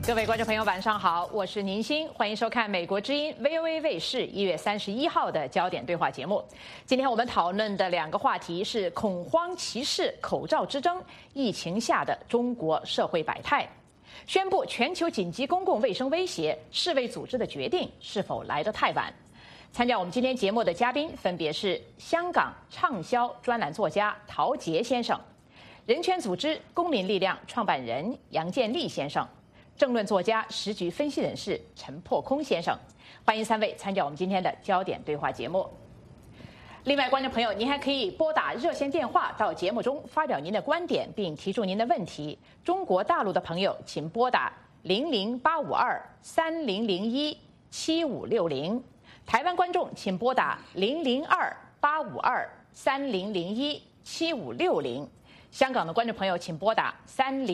各位观众朋友，晚上好，我是宁鑫，欢迎收看美国之音 VOA 卫视1月31号的焦点对话节目。今天我们讨论的两个话题是恐慌、歧视、口罩之争，疫情下的中国社会百态。宣布全球紧急公共卫生威胁，世卫组织的决定是否来得太晚？参加我们今天节目的嘉宾分别是香港畅销专栏作家陶杰先生，人权组织公民力量创办人杨建立先生，政论作家、时局分析人士陈破空先生。欢迎三位参加我们今天的焦点对话节目。另外，观众朋友，您还可以拨打热线电话到节目中发表您的观点，并提出您的问题。中国大陆的朋友，请拨打0085230017560；台湾观众请拨打002-852-3001-7560；香港的观众朋友请拨打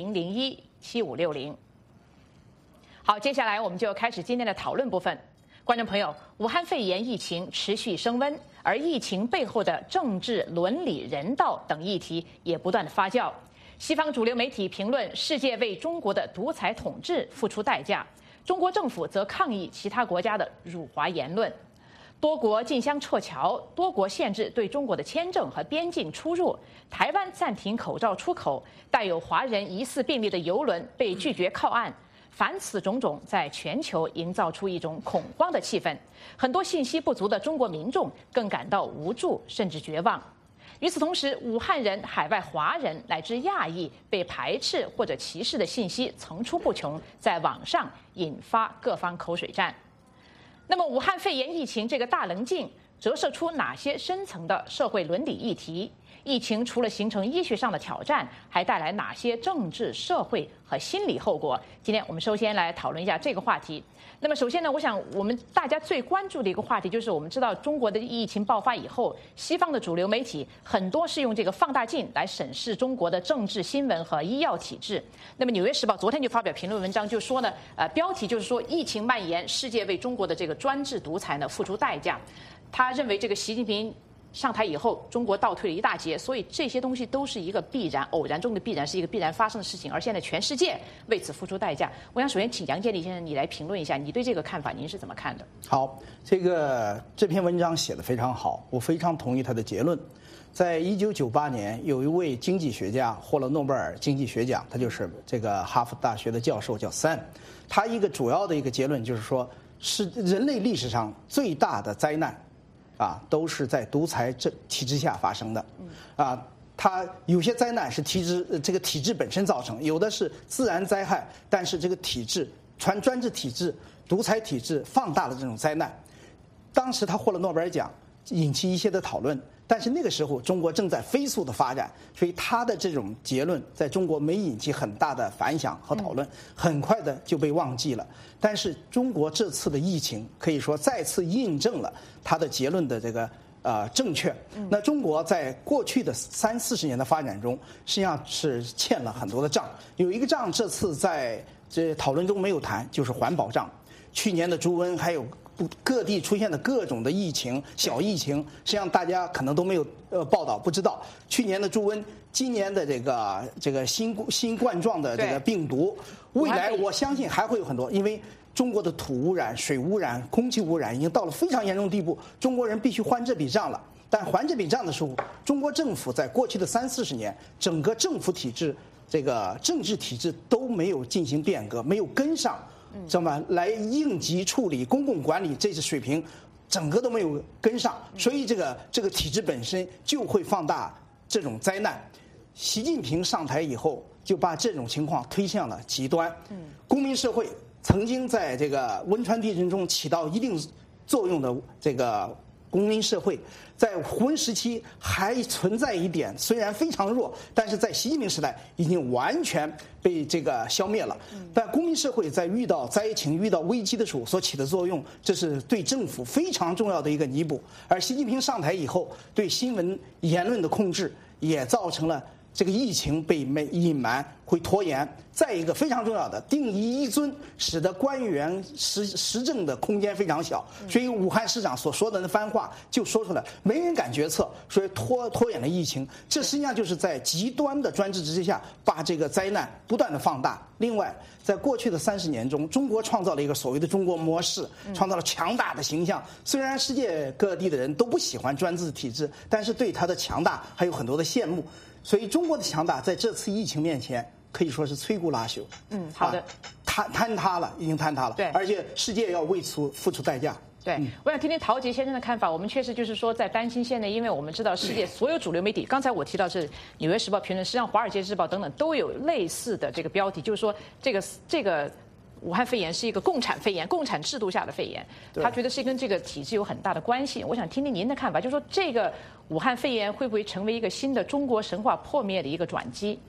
3001-7560。好，接下来我们就开始今天的讨论部分。观众朋友，武汉肺炎疫情持续升温，而疫情背后的政治、伦理、人道等议题也不断的发酵。西方主流媒体评论世界为中国的独裁统治付出代价，中国政府则抗议其他国家的辱华言论。多国竞相撤侨，多国限制对中国的签证和边境出入。台湾暂停口罩出口，带有华人疑似病例的邮轮被拒绝靠岸。凡此种种，在全球营造出一种恐慌的气氛，很多信息不足的中国民众更感到无助甚至绝望。与此同时，武汉人、海外华人乃至亚裔被排斥或者歧视的信息层出不穷，在网上引发各方口水战。那么，武汉肺炎疫情这个大棱镜折射出哪些深层的社会伦理议题？疫情除了形成医学上的挑战，还带来哪些政治、社会和心理后果？今天我们首先来讨论一下这个话题。那么首先呢，我想我们大家最关注的一个话题就是，我们知道中国的疫情爆发以后，西方的主流媒体很多是用这个放大镜来审视中国的政治、新闻和医药体制。那么《纽约时报》昨天就发表评论文章，就说呢，标题就是说疫情蔓延，世界为中国的这个专制独裁呢付出代价。他认为这个习近平上台以后，中国倒退了一大截，所以这些东西都是一个必然，偶然中的必然，是一个必然发生的事情。而现在全世界为此付出代价。我想首先请杨建立先生你来评论一下，你对这个看法您是怎么看的？ 好，这篇文章写得非常好，我非常同意他的结论。在1998年，有一位经济学家获了诺贝尔经济学奖，他就是这个哈佛大学的教授，叫三。他一个主要的一个结论就是说，是人类历史上最大的灾难。都是在独裁体制下发生的，它有些灾难是这个体制本身造成，有的是自然灾害，但是这个体制专制体制、独裁体制放大了这种灾难。当时他获了诺贝尔奖，引起一些的讨论，但是那个时候中国正在飞速的发展，所以他的这种结论在中国没引起很大的反响和讨论，很快的就被忘记了。但是中国这次的疫情可以说再次印证了他的结论的这个正确。那中国在过去的30-40年的发展中，实际上是欠了很多的账。有一个账这次在这讨论中没有谈，就是环保账。去年的猪瘟还有各地出现的各种的疫情、小疫情，实际上大家可能都没有报道，不知道。去年的猪瘟，今年的这个新冠状的这个病毒，未来我相信还会有很多，因为中国的土污染、水污染、空气污染已经到了非常严重的地步，中国人必须还这笔账了。但还这笔账的时候，中国政府在过去的30-40年，整个政府体制、这个政治体制都没有进行变革，没有跟上。这么来应急处理、公共管理这些水平，整个都没有跟上，所以这个体制本身就会放大这种灾难。习近平上台以后，就把这种情况推向了极端。公民社会曾经在这个汶川地震中起到一定作用的这个公民社会，在胡温时期还存在一点，虽然非常弱，但是在习近平时代已经完全被这个消灭了。但公民社会在遇到灾情、遇到危机的时候所起的作用，这是对政府非常重要的一个弥补。而习近平上台以后，对新闻言论的控制也造成了这个疫情被隐瞒会拖延。再一个非常重要的，定一尊，使得官员施政的空间非常小，所以武汉市长所说的那番话就说出来，没人敢决策，所以拖延了疫情。这实际上就是在极端的专制之下，把这个灾难不断的放大。另外，在过去的30年中，中国创造了一个所谓的中国模式，创造了强大的形象。虽然世界各地的人都不喜欢专制体制，但是对它的强大还有很多的羡慕。所以中国的强大在这次疫情面前可以说是摧枯拉朽。 好的， 坍塌了，已经坍塌了。 对， 而且世界要为此付出代价。 对，我想听听陶杰先生的看法。我们确实就是说在担心现在，因为我们知道世界所有主流媒体，刚才我提到是《纽约时报》评论，实际上《华尔街日报》等等都有类似的这个标题，就是说这个武汉肺炎是一个共产肺炎，共产制度下的肺炎，他觉得是跟这个体制有很大的关系。我想听听您的看法，就是说这个武汉肺炎会不会成为一个新的中国神话破灭的一个转机？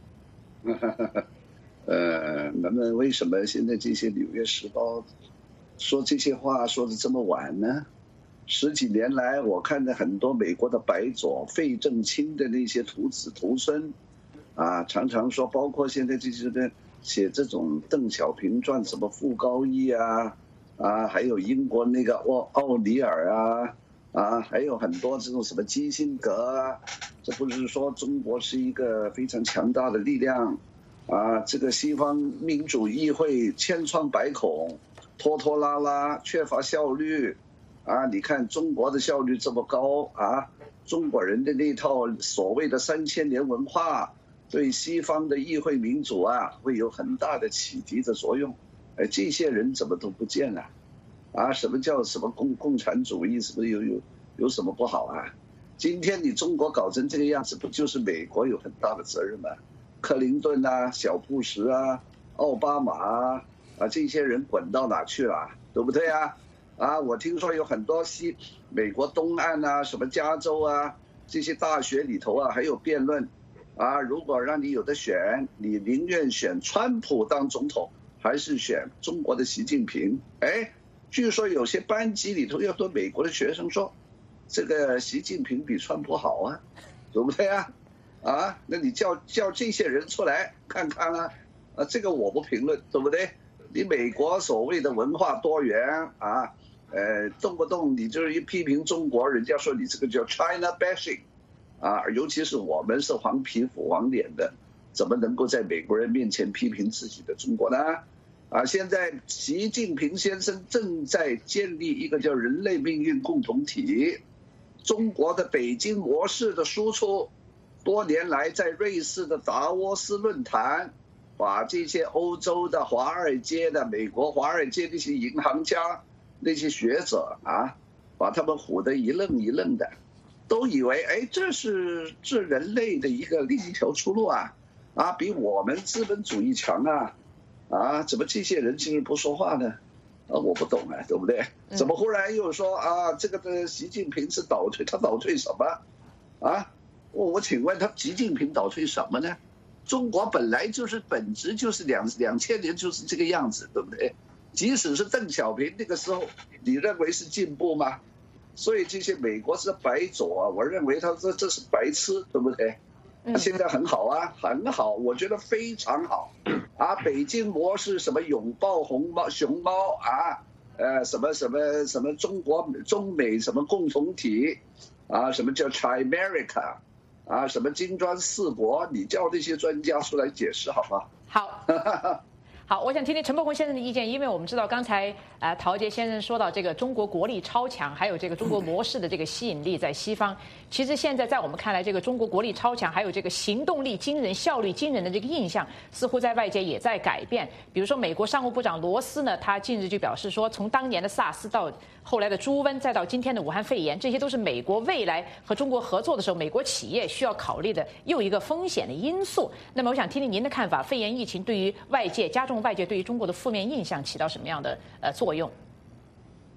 那么为什么现在这些《纽约时报》说这些话说的这么晚呢？10几年来，我看到很多美国的白左、费正清的那些徒子徒孙，常常说，包括现在这些个写这种邓小平传，什么傅高义还有英国那个奥尼尔还有很多这种什么基辛格这不是说中国是一个非常强大的力量这个西方民主议会千疮百孔，拖拖拉拉，缺乏效率你看中国的效率这么高中国人的那套所谓的3000年文化，对西方的议会民主会有很大的启迪的作用。这些人怎么都不见了什么叫什么共产主义？什么有什么不好今天你中国搞成这个样子，不就是美国有很大的责任吗？克林顿小布什奥巴马这些人滚到哪去了？对不对我听说有很多美国东岸什么加州这些大学里头还有辩论如果让你有的选，你宁愿选川普当总统，还是选中国的习近平？据说有些班级里头有多美国的学生说，这个习近平比川普好对不对那你叫这些人出来看看这个我不评论，对不对？你美国所谓的文化多元动不动你就是一批评中国，人家说你这个叫 China bashing尤其是我们是黄皮肤黄脸的，怎么能够在美国人面前批评自己的中国呢？现在习近平先生正在建立一个叫人类命运共同体，中国的北京模式的输出，多年来在瑞士的达沃斯论坛，把这些欧洲的华尔街的、美国华尔街那些银行家、那些学者把他们唬得一愣一愣的，都以为这是人类的另一条出路比我们资本主义强怎么这些人竟然不说话呢？我不懂对不对？怎么忽然又说这个的习近平是倒退？他倒退什么我请问他习近平倒退什么呢？中国本来就是本质就是2000年就是这个样子，对不对？即使是邓小平那个时候，你认为是进步吗？所以这些美国是白左我认为他这是白痴，对不对？现在很好很好，我觉得非常好北京模式什么拥抱熊猫什么中美什么共同体什么叫 Chimerica什么金砖4国，你叫那些专家出来解释好吗？ 好。好，我想听听陈伯宏先生的意见，因为我们知道刚才陶杰先生说到这个中国国力超强，还有这个中国模式的这个吸引力在西方。其实现在在我们看来，这个中国国力超强，还有这个行动力惊人、效率惊人的这个印象，似乎在外界也在改变。比如说，美国商务部长罗斯呢，他近日就表示说，从当年的SARS到后来的猪瘟，再到今天的武汉肺炎，这些都是美国未来和中国合作的时候，美国企业需要考虑的又一个风险的因素。那么，我想听听您的看法，肺炎疫情对于外界加重外界对于中国的负面印象起到什么样的作用？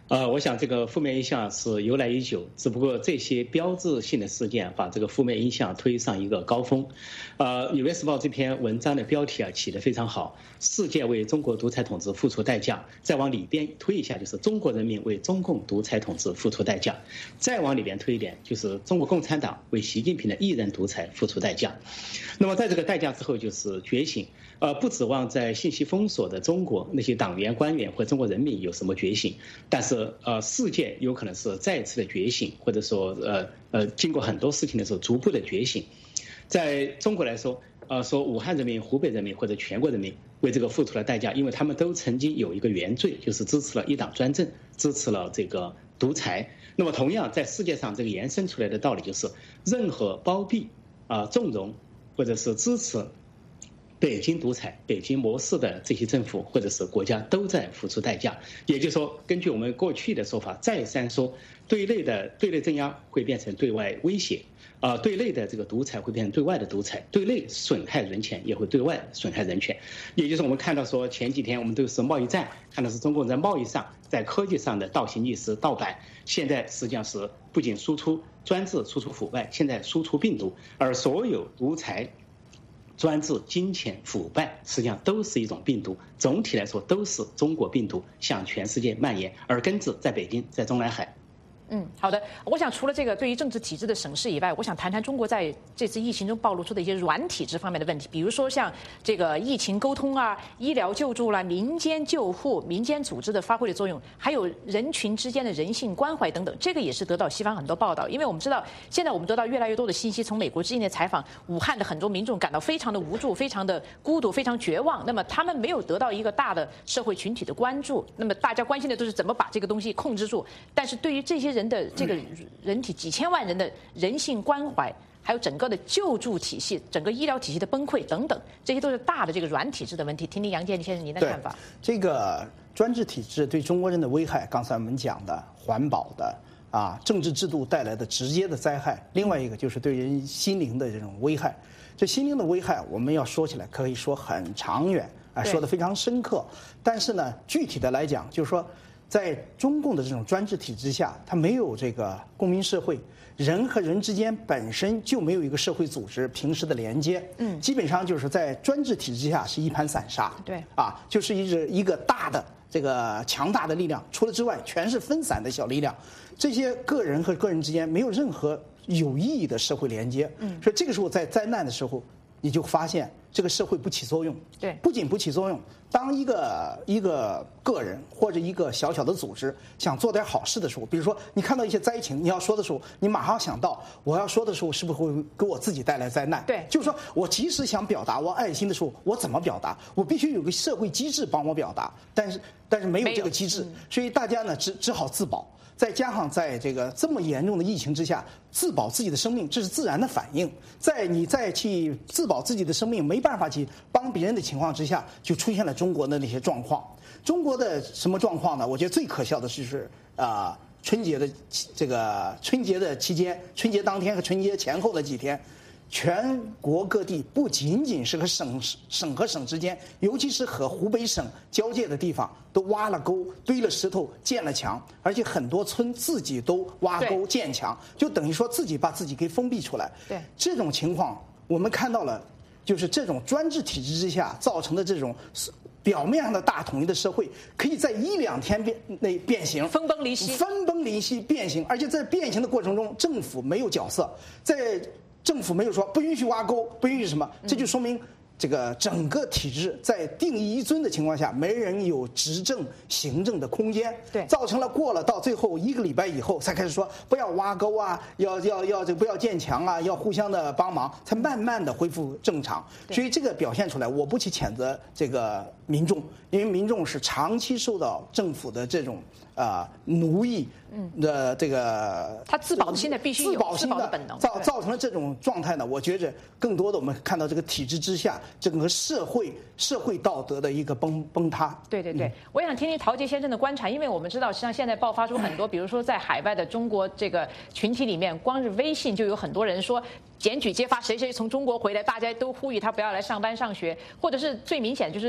我想这个负面印象是由来已久，只不过这些标志性的事件把这个负面印象推上一个高峰。纽约时报这篇文章的标题起得非常好，世界为中国独裁统治付出代价。再往里边推一下，就是中国人民为中共独裁统治付出代价。再往里边推一点，就是中国共产党为习近平的一人独裁付出代价。那么在这个代价之后，就是觉醒。不指望在信息封锁的中国那些党员官员或中国人民有什么觉醒，但是世界有可能是再次的觉醒，或者说经过很多事情的时候逐步的觉醒。在中国来说，说武汉人民、湖北人民或者全国人民为这个付出了代价，因为他们都曾经有一个原罪，就是支持了一党专政，支持了这个独裁。那么同样在世界上这个延伸出来的道理就是，任何包庇纵容或者是支持北京独裁、北京模式的这些政府或者是国家都在付出代价。也就是说，根据我们过去的说法，再三说，对内镇压会变成对外威胁，对内的这个独裁会变成对外的独裁，对内损害人权也会对外损害人权。也就是我们看到说，前几天我们都是贸易战，看到是中共在贸易上、在科技上的倒行逆施、盗版，现在实际上是不仅输出专制、输出腐败，现在输出病毒，而所有独裁、专制、金钱、腐败，实际上都是一种病毒。总体来说，都是中国病毒向全世界蔓延，而根治在北京，在中南海。 好的。我想除了这个对于政治体制的审视以外，我想谈谈中国在这次疫情中暴露出的一些软体制方面的问题，比如说像这个疫情沟通啊、医疗救助啦、民间救护、民间组织的发挥的作用，还有人群之间的人性关怀等等，这个也是得到西方很多报道。因为我们知道，现在我们得到越来越多的信息，从美国之音的采访，武汉的很多民众感到非常的无助、非常的孤独、非常绝望。那么他们没有得到一个大的社会群体的关注，那么大家关心的都是怎么把这个东西控制住。但是对于这些人的这个人体几千万人的人性关怀，还有整个的救助体系、整个医疗体系的崩溃等等，这些都是大的这个软体制的问题。听听杨建先生您的看法。 这个专制体制对中国人的危害，刚才我们讲的环保的政治制度带来的直接的灾害，另外一个就是对人心灵的这种危害。这心灵的危害，我们要说起来可以说很长远说得非常深刻。但是呢，具体的来讲，就是说，在中共的这种专制体制下，它没有这个公民社会，人和人之间本身就没有一个社会组织平时的连接，基本上就是在专制体制下是一盘散沙， 对， 就是一个大的这个强大的力量，除了之外全是分散的小力量，这些个人和个人之间没有任何有意义的社会连接，所以这个时候在灾难的时候，你就发现这个社会不起作用， 对， 不仅不起作用，当一个个人或者一个小小的组织想做点好事的时候，比如说你看到一些灾情，你要说的时候，你马上想到我要说的时候是不是会给我自己带来灾难？ 对， 就是说我即使想表达我爱心的时候，我怎么表达？我必须有个社会机制帮我表达，但是没有这个机制，所以大家呢只好自保。再加上在这个这么严重的疫情之下，自保自己的生命，这是自然的反应。你再去自保自己的生命，没办法去帮别人的情况之下，就出现了中国的那些状况。中国的什么状况呢？我觉得最可笑的就是春节的期间，春节当天和春节前后的几天，全国各地不仅仅是和省和省之间，尤其是和湖北省交界的地方，都挖了沟、堆了石头、建了墙，而且很多村自己都挖沟建墙，就等于说自己把自己给封闭出来。 对， 这种情况我们看到了，就是这种专制体制之下造成的这种表面上的大统一的社会，可以在1-2天内变形， 分崩离析变形，而且在变形的过程中，政府没有角色，政府没有说不允许挖沟，不允许什么，这就说明这个整个体制在定义一尊的情况下，没人有执政行政的空间， 对， 造成了过了到最后1个礼拜以后才开始说不要挖沟啊，要这不要建墙啊，要互相的帮忙，才慢慢的恢复正常。所以这个表现出来，我不去谴责这个民众，因为民众是长期受到政府的这种奴役的这个， 他自保心的必须有自保的本能， 造成了这种状态呢。我觉着更多的我们看到这个体制之下，整个社会道德的一个崩塌。 对，我也想听听陶杰先生的观察，因为我们知道，实际上现在爆发出很多，比如说在海外的中国这个群体里面，光是微信就有很多人说检举揭发谁从中国回来，大家都呼吁他不要来上班上学，或者是最明显的就是日本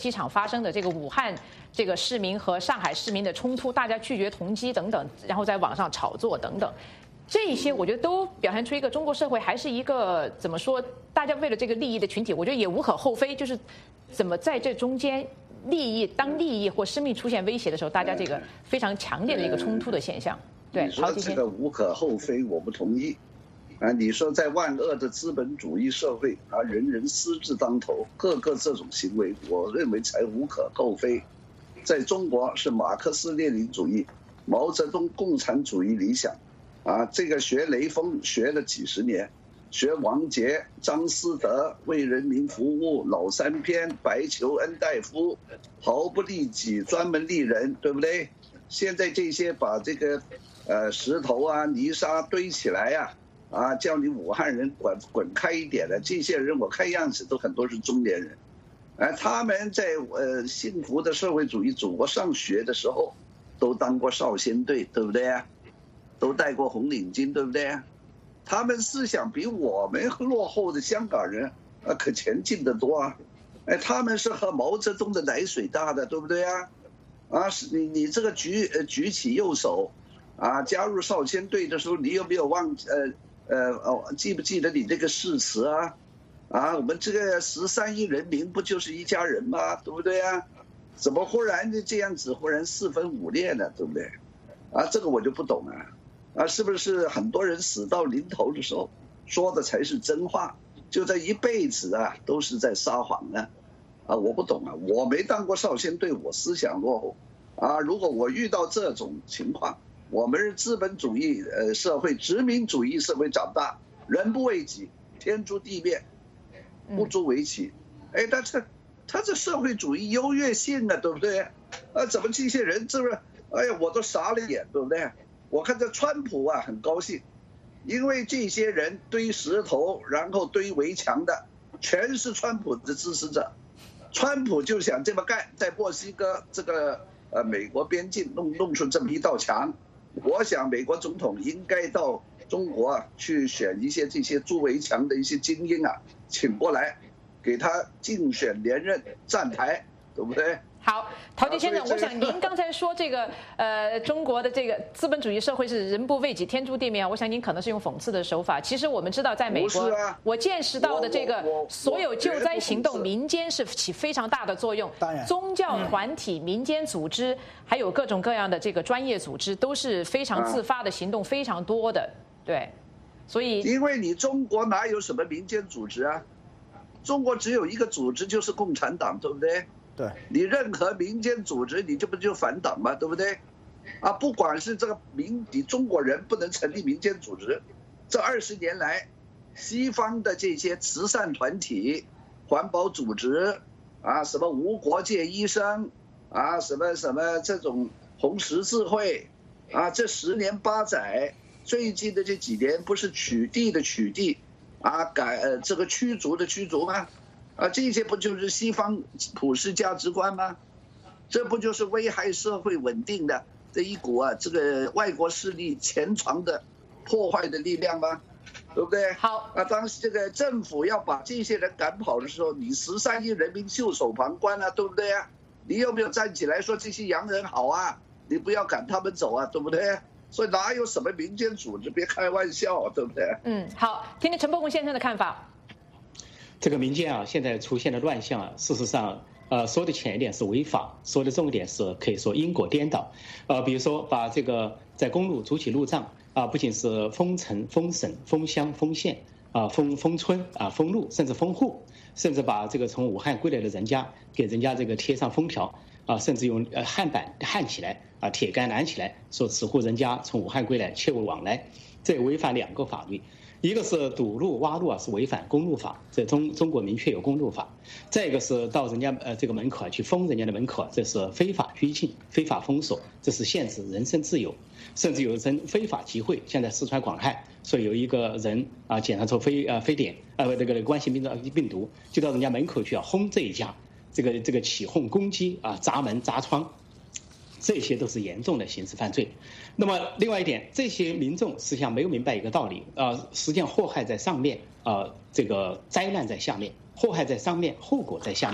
机场发生的这个武汉这个市民和上海市民的冲突，大家拒绝同机等等，然后在网上炒作等等，这些我觉得都表现出一个中国社会还是一个怎么说，大家为了这个利益的群体，我觉得也无可厚非，就是怎么在这中间当利益或生命出现威胁的时候，大家这个非常强烈的一个冲突的现象。对， 你说这个无可厚非，我不同意。啊，你说在万恶的资本主义社会啊，人人私字当头，各个这种行为，我认为才无可厚非。在中国是马克思列宁主义、毛泽东共产主义理想，啊，这个学雷锋学了几十年，学王杰、张思德为人民服务、老三篇、白求恩大夫，毫不利己，专门利人，对不对？现在这些把这个石头啊、泥沙堆起来呀。叫你武汉人滚开一点的这些人，我看样子都很多是中年人，他们在幸福的社会主义祖国上学的时候，都当过少先队，对不对啊？都戴过红领巾，对不对啊？他们思想比我们落后的香港人可前进得多啊！他们是喝毛泽东的奶水大的，对不对啊？你这个举起右手加入少先队的时候，你有没有记不记得你这个誓词啊？我们这个13亿人民不就是一家人吗？对不对啊？怎么忽然这样子，忽然4分5裂呢？对不对？这个我就不懂了。是不是很多人死到临头的时候说的才是真话？就这一辈子都是在撒谎呢？我不懂我没当过少先队，我思想落后。如果我遇到这种情况，我们是资本主义社会、殖民主义社会长大，人不为己，天诛地灭，不足为奇。但是他这社会主义优越性对不对？怎么这些人是不是？我都傻了眼，对不对？我看这川普很高兴，因为这些人堆石头，然后堆围墙的，全是川普的支持者。川普就想这么干，在墨西哥这个美国边境弄出这么一道墙。我想美国总统应该到中国去选一些这些筑围墙的一些精英请过来，给他竞选连任站台，对不对？ 好，陶杰先生，我想您刚才说这个中国的这个资本主义社会是人不为己，天诛地灭，我想您可能是用讽刺的手法。其实我们知道，在美国，我见识到的这个所有救灾行动，民间是起非常大的作用。 当然， 宗教团体、民间组织，还有各种各样的这个专业组织，都是非常自发的行动，非常多的。对，所以因为你中国哪有什么民间组织中国只有一个组织，就是共产党，对不对？ 对， 你任何民间组织，你这不就反党吗？对不对？不管是这个你中国人不能成立民间组织，这20年来，西方的这些慈善团体、环保组织什么无国界医生什么这种红十字会这10年8载，最近的这几年不是取缔的取缔这个驱逐的驱逐吗？这些不就是西方普世价值观吗？这不就是危害社会稳定的这一股这个外国势力潜藏的破坏的力量吗？对不对？ 好， 当这个政府要把这些人赶跑的时候，你13亿人民袖手旁观对不对你有没有站起来说这些洋人好你不要赶他们走对不对？所以哪有什么民间组织？别开玩笑对不对？ 好，听听陈伯宏先生的看法。 这个民间现在出现的乱象事实上，说的浅一点是违法，说的重一点是可以说因果颠倒。比如说把这个在公路筑起路障不仅是封城、封省、封乡、封县封村封路，甚至封户，甚至把这个从武汉归来的人家给人家这个贴上封条甚至用焊板焊起来铁杆拦起来，说此户人家从武汉归来，切勿往来。这违反2个法律。一个是堵路挖路是违反公路法，这中国明确有公路法。再一个是到人家这个门口去封人家的门口，这是非法拘禁、非法封锁，这是限制人身自由。甚至有人非法集会，现在四川广汉说有一个人检查出非典这个冠心病毒，就到人家门口去轰这一家，这个起哄攻击砸门砸窗。这些都是严重的刑事犯罪。那么另外一点，这些民众实际上没有明白一个道理实际上祸害在上面这个灾难在下面，祸害在上面，后果在下面。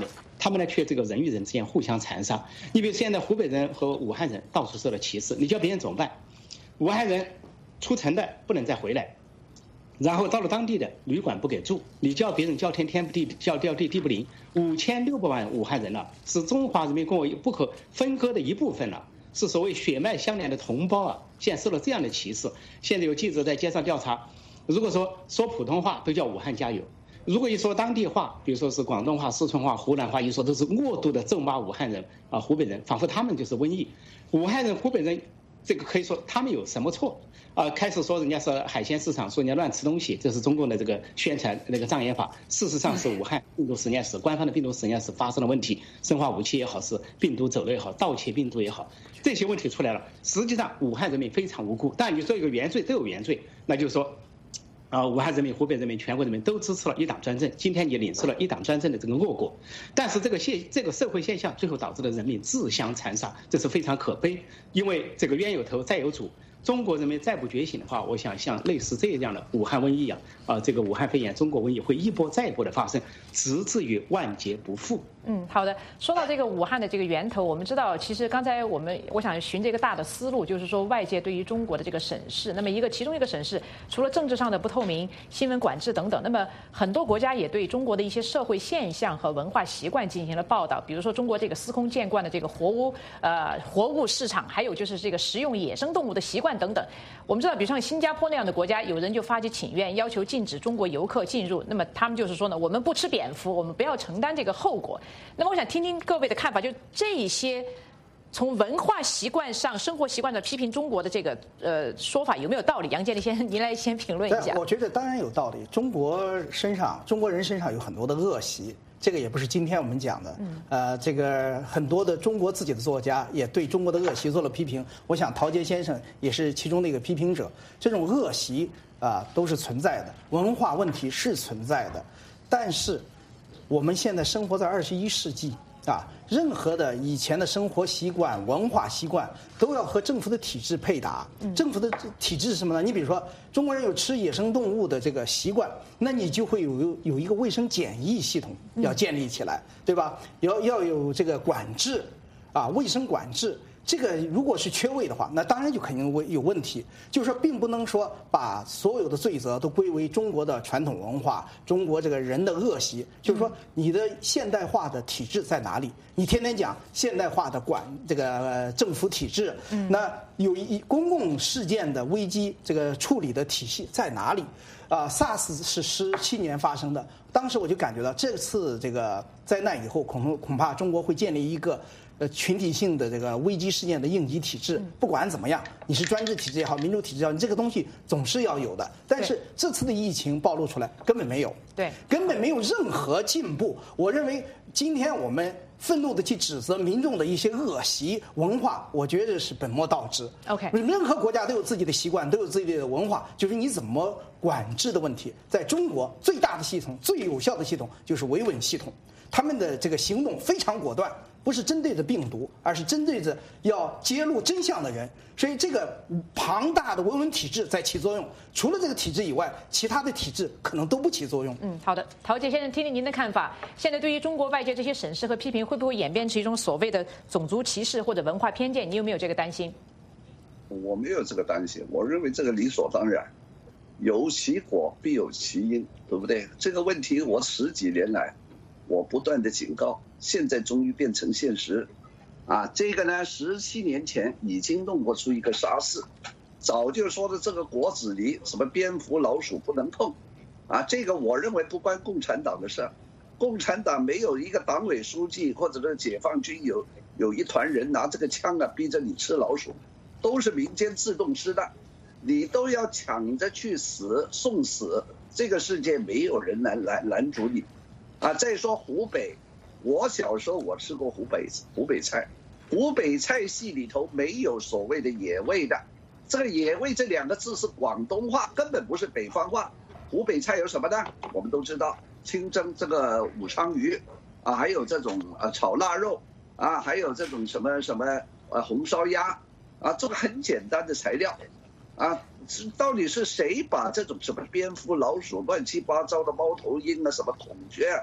他们呢却这个人与人之间互相残杀。你比如现在湖北人和武汉人到处受到歧视，你叫别人怎么办？武汉人出城的不能再回来，然后到了当地的旅馆不给住，你叫别人叫天不地，叫地地不灵。5600万武汉人了，是中华人民共和国不可分割的一部分了，是所谓血脉相连的同胞啊！现在受了这样的歧视，现在有记者在街上调查，如果说普通话都叫武汉加油，如果一说当地话，比如说是广东话、四川话、湖南话，一说都是恶毒的咒骂武汉人啊、湖北人，仿佛他们就是瘟疫。武汉人、湖北人，这个可以说他们有什么错？开始说人家是海鲜市场，说人家乱吃东西，这是中共的这个宣传那个障眼法。事实上是武汉病毒实验室官方的病毒实验室发生了问题，生化武器也好，是病毒走了也好，盗窃病毒也好，这些问题出来了。实际上武汉人民非常无辜，但你说一个原罪都有原罪，那就是说。武汉人民、湖北人民、全国人民都支持了一党专政，今天你领受了一党专政的这个恶果，但是这个社会现象最后导致了人民自相残杀，这是非常可悲。因为这个冤有头债有主，中国人民再不觉醒的话，我想像类似这样的武汉瘟疫这个武汉肺炎、中国瘟疫会一波再一波的发生，直至于万劫不复。 好的。说到这个武汉的这个源头，我们知道，其实刚才我想循这个大的思路，就是说外界对于中国的这个审视，那么其中一个审视，除了政治上的不透明、新闻管制等等，那么很多国家也对中国的一些社会现象和文化习惯进行了报道，比如说中国这个司空见惯的这个活物市场，还有就是这个食用野生动物的习惯等等。我们知道，比如像新加坡那样的国家，有人就发起请愿，要求禁止中国游客进入。那么他们就是说呢，我们不吃蝙蝠，我们不要承担这个后果。那么我想听听各位的看法，就这些从文化习惯上、生活习惯上批评中国的这个说法有没有道理？杨建立您来先评论一下。 我觉得当然有道理。中国人身上有很多的恶习。这个也不是今天我们讲的，这个很多的中国自己的作家也对中国的恶习做了批评。我想陶杰先生也是其中的一个批评者。这种恶习都是存在的，文化问题是存在的，但是我们现在生活在21世纪任何的以前的生活习惯、文化习惯都要和政府的体制配搭。政府的体制是什么呢？你比如说，中国人有吃野生动物的这个习惯，那你就会有一个卫生检疫系统要建立起来，对吧？要有这个管制卫生管制。这个如果是缺位的话，那当然就肯定有问题。就是说，并不能说把所有的罪责都归为中国的传统文化、中国这个人的恶习。就是说，你的现代化的体制在哪里？你天天讲现代化的这个政府体制，那有公共事件的危机这个处理的体系在哪里？SARS 是17年发生的，当时我就感觉到这次这个灾难以后，恐怕中国会建立一个群体性的这个危机事件的应急体制。不管怎么样，你是专制体制也好，民主体制也好，你这个东西总是要有的。但是这次的疫情暴露出来，根本没有，根本没有任何进步。我认为今天我们愤怒的去指责民众的一些恶习文化，我觉得是本末倒置。任何国家都有自己的习惯，都有自己的文化，就是你怎么管制的问题。在中国，最大的系统、最有效的系统就是维稳系统，他们的这个行动非常果断，不是针对着病毒，而是针对着要揭露真相的人。所以这个庞大的维稳体制在起作用，除了这个体制以外，其他的体制可能都不起作用。 好的，陶杰先生，听听您的看法。现在对于中国外界这些审视和批评，会不会演变成一种所谓的种族歧视或者文化偏见？你有没有这个担心？ 我没有这个担心，我认为这个理所当然，有其果必有其因，对不对？这个问题我10几年来我不断的警告，现在终于变成现实。这个呢，17年前已经弄过出一个啥事，早就说的这个果子狸什么蝙蝠、老鼠不能碰，这个我认为不关共产党的事，共产党没有一个党委书记或者是解放军有一团人拿这个枪逼着你吃老鼠，都是民间自动吃的，你都要抢着去死送死，这个世界没有人拦阻你。再说湖北，我小时候我吃过湖北菜，湖北菜系里头没有所谓的野味的，这个野味这2个字是广东话，根本不是北方话。湖北菜有什么呢？我们都知道，清蒸这个武昌鱼还有这种炒腊肉还有这种什么红烧鸭这个很简单的材料到底是谁把这种什么蝙蝠、老鼠、乱七八糟的猫头鹰什么孔雀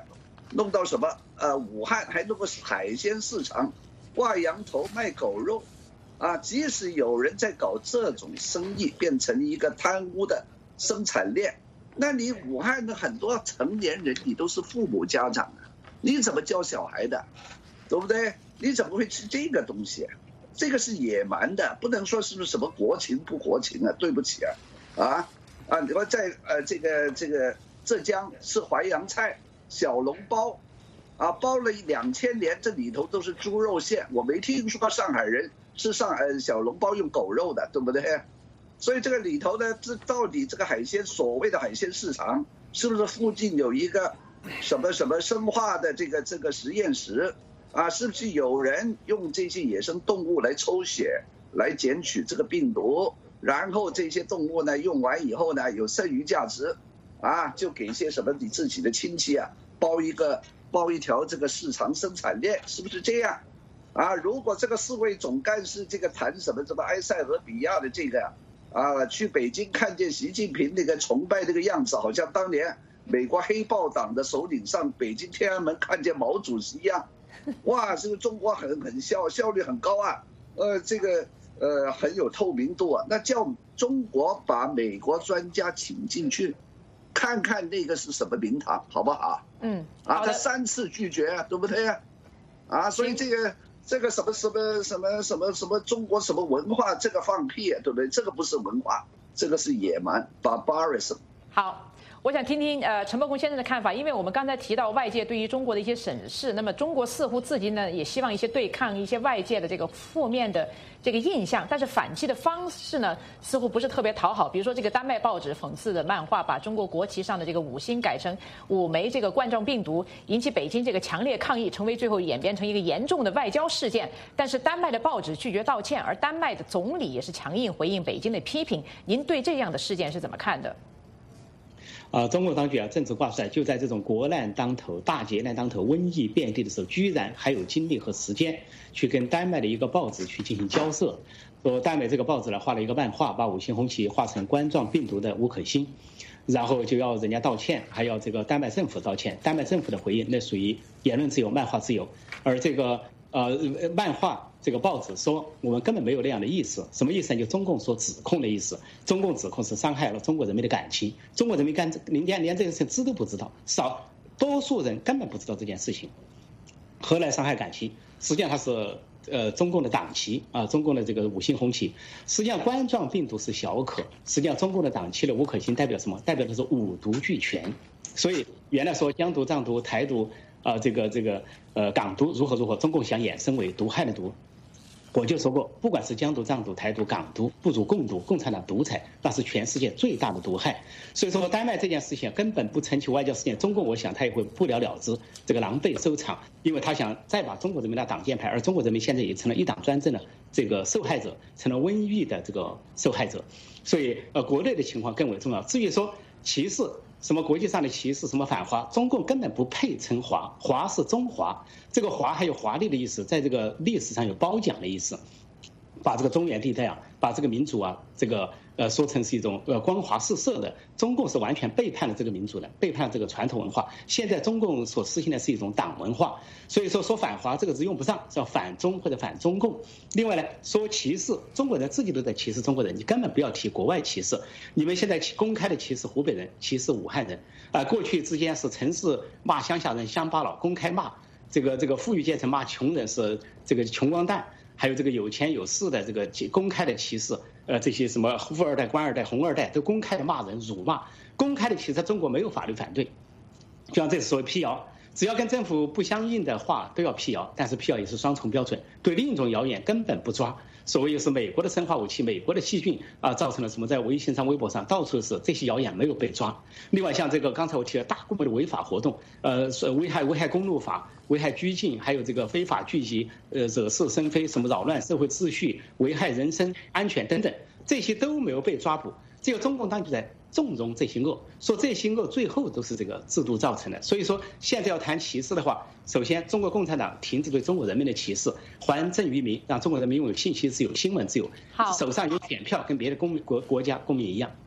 弄到什么武汉还弄个海鲜市场，挂羊头卖狗肉，啊，即使有人在搞这种生意，变成一个贪污的生产链，那你武汉的很多成年人，你都是父母家长啊，你怎么教小孩的，对不对？你怎么会吃这个东西？这个是野蛮的，不能说是不是什么国情不国情啊？对不起啊，你说在这个浙江吃淮扬菜、小笼包，啊，包了2000年，这里头都是猪肉馅，我没听说上海人吃小笼包用狗肉的，对不对？所以这个里头呢，这到底这个海鲜所谓的海鲜市场，是不是附近有一个什么生化的这个实验室？啊，是不是有人用这些野生动物来抽血，来检取这个病毒，然后这些动物呢用完以后呢有剩余价值，啊，就给一些什么你自己的亲戚啊包一条这个市场生产链，是不是这样？啊，如果这个世卫总干事这个谈什么埃塞俄比亚的这个啊，去北京看见习近平那个崇拜这个样子，好像当年美国黑豹党的首领上北京天安门看见毛主席一样。哇，这个中国很效率很高啊，这个很有透明度啊，那叫中国把美国专家请进去，看看那个是什么名堂，好不好？他3次拒绝，对不对啊？啊，所以这个什么中国什么文化，这个放屁，对不对？这个不是文化，这个是野蛮 barbarism。 好。我想听听陈伯公先生的看法，因为我们刚才提到外界对于中国的一些审视，那么中国似乎自己呢也希望一些对抗一些外界的这个负面的这个印象，但是反击的方式呢似乎不是特别讨好。比如说这个丹麦报纸讽刺的漫画，把中国国旗上的这个5星改成5枚这个冠状病毒，引起北京这个强烈抗议，成为最后演变成一个严重的外交事件。但是丹麦的报纸拒绝道歉，而丹麦的总理也是强硬回应北京的批评。您对这样的事件是怎么看的？ 中国当局政治挂帅，就在这种国难当头、大劫难当头、瘟疫遍地的时候，居然还有精力和时间去跟丹麦的一个报纸去进行交涉。说丹麦这个报纸呢画了一个漫画，把5星红旗画成冠状病毒的5颗星，然后就要人家道歉，还要这个丹麦政府道歉。丹麦政府的回应那属于言论自由、漫画自由，而这个漫画。这个报纸说我们根本没有那样的意思，什么意思呢？就中共所指控的意思。中共指控是伤害了中国人民的感情，中国人民连这个事情知都不知道，多数人根本不知道这件事情，何来伤害感情？实际上它是中共的党旗啊，中共的这个5星红旗。实际上冠状病毒是小可，实际上中共的党旗的5颗星代表什么？代表的是5毒俱全。所以原来说疆独、藏独、台独港独如何，中共想衍生为毒害的毒。我就说过，不管是疆独、藏独、台独、港独，不如共独，共产党独裁，那是全世界最大的毒害。所以说，丹麦这件事情根本不成其外交事件，中共我想他也会不了了之，这个狼狈收场，因为他想再把中国人民的挡箭牌，而中国人民现在也成了一党专政的这个受害者，成了瘟疫的这个受害者。所以国内的情况更为重要。至于说歧视。什么国际上的歧视，什么反华，中共根本不配称华，华是中华，这个华还有华丽的意思，在这个历史上有褒奖的意思，把这个中原地带啊，把这个民族啊，这个说成是一种光华四射的，中共是完全背叛了这个民族的，背叛了这个传统文化。现在中共所实行的是一种党文化，所以说反华这个字用不上，叫反中或者反中共。另外呢，说歧视，中国人自己都在歧视中国人，你根本不要提国外歧视。你们现在公开的歧视湖北人，歧视武汉人，过去之间是城市骂乡下人乡巴佬，公开骂这个富裕阶层骂穷人是这个穷光蛋。还有这个有钱有势的这个公开的歧视，这些什么富二代、官二代、红二代都公开的骂人、辱骂，公开的歧视，中国没有法律反对。就像这次所谓辟谣，只要跟政府不相应的话都要辟谣，但是辟谣也是双重标准，对另一种谣言根本不抓。所谓是美国的生化武器、美国的细菌造成了什么，在微信上、微博上到处是这些谣言没有被抓。另外像这个刚才我提了大规模的违法活动，危害公路法、危害拘禁，还有这个非法聚集，惹是生非，什么扰乱社会秩序、危害人身安全等等，这些都没有被抓捕。只有中共当局在纵容这些恶，说这些恶最后都是这个制度造成的。所以说现在要谈歧视的话，首先中国共产党停止对中国人民的歧视，还政于民，让中国人民拥有信息自由、新闻自由，手上有选票，跟别的国家公民一样。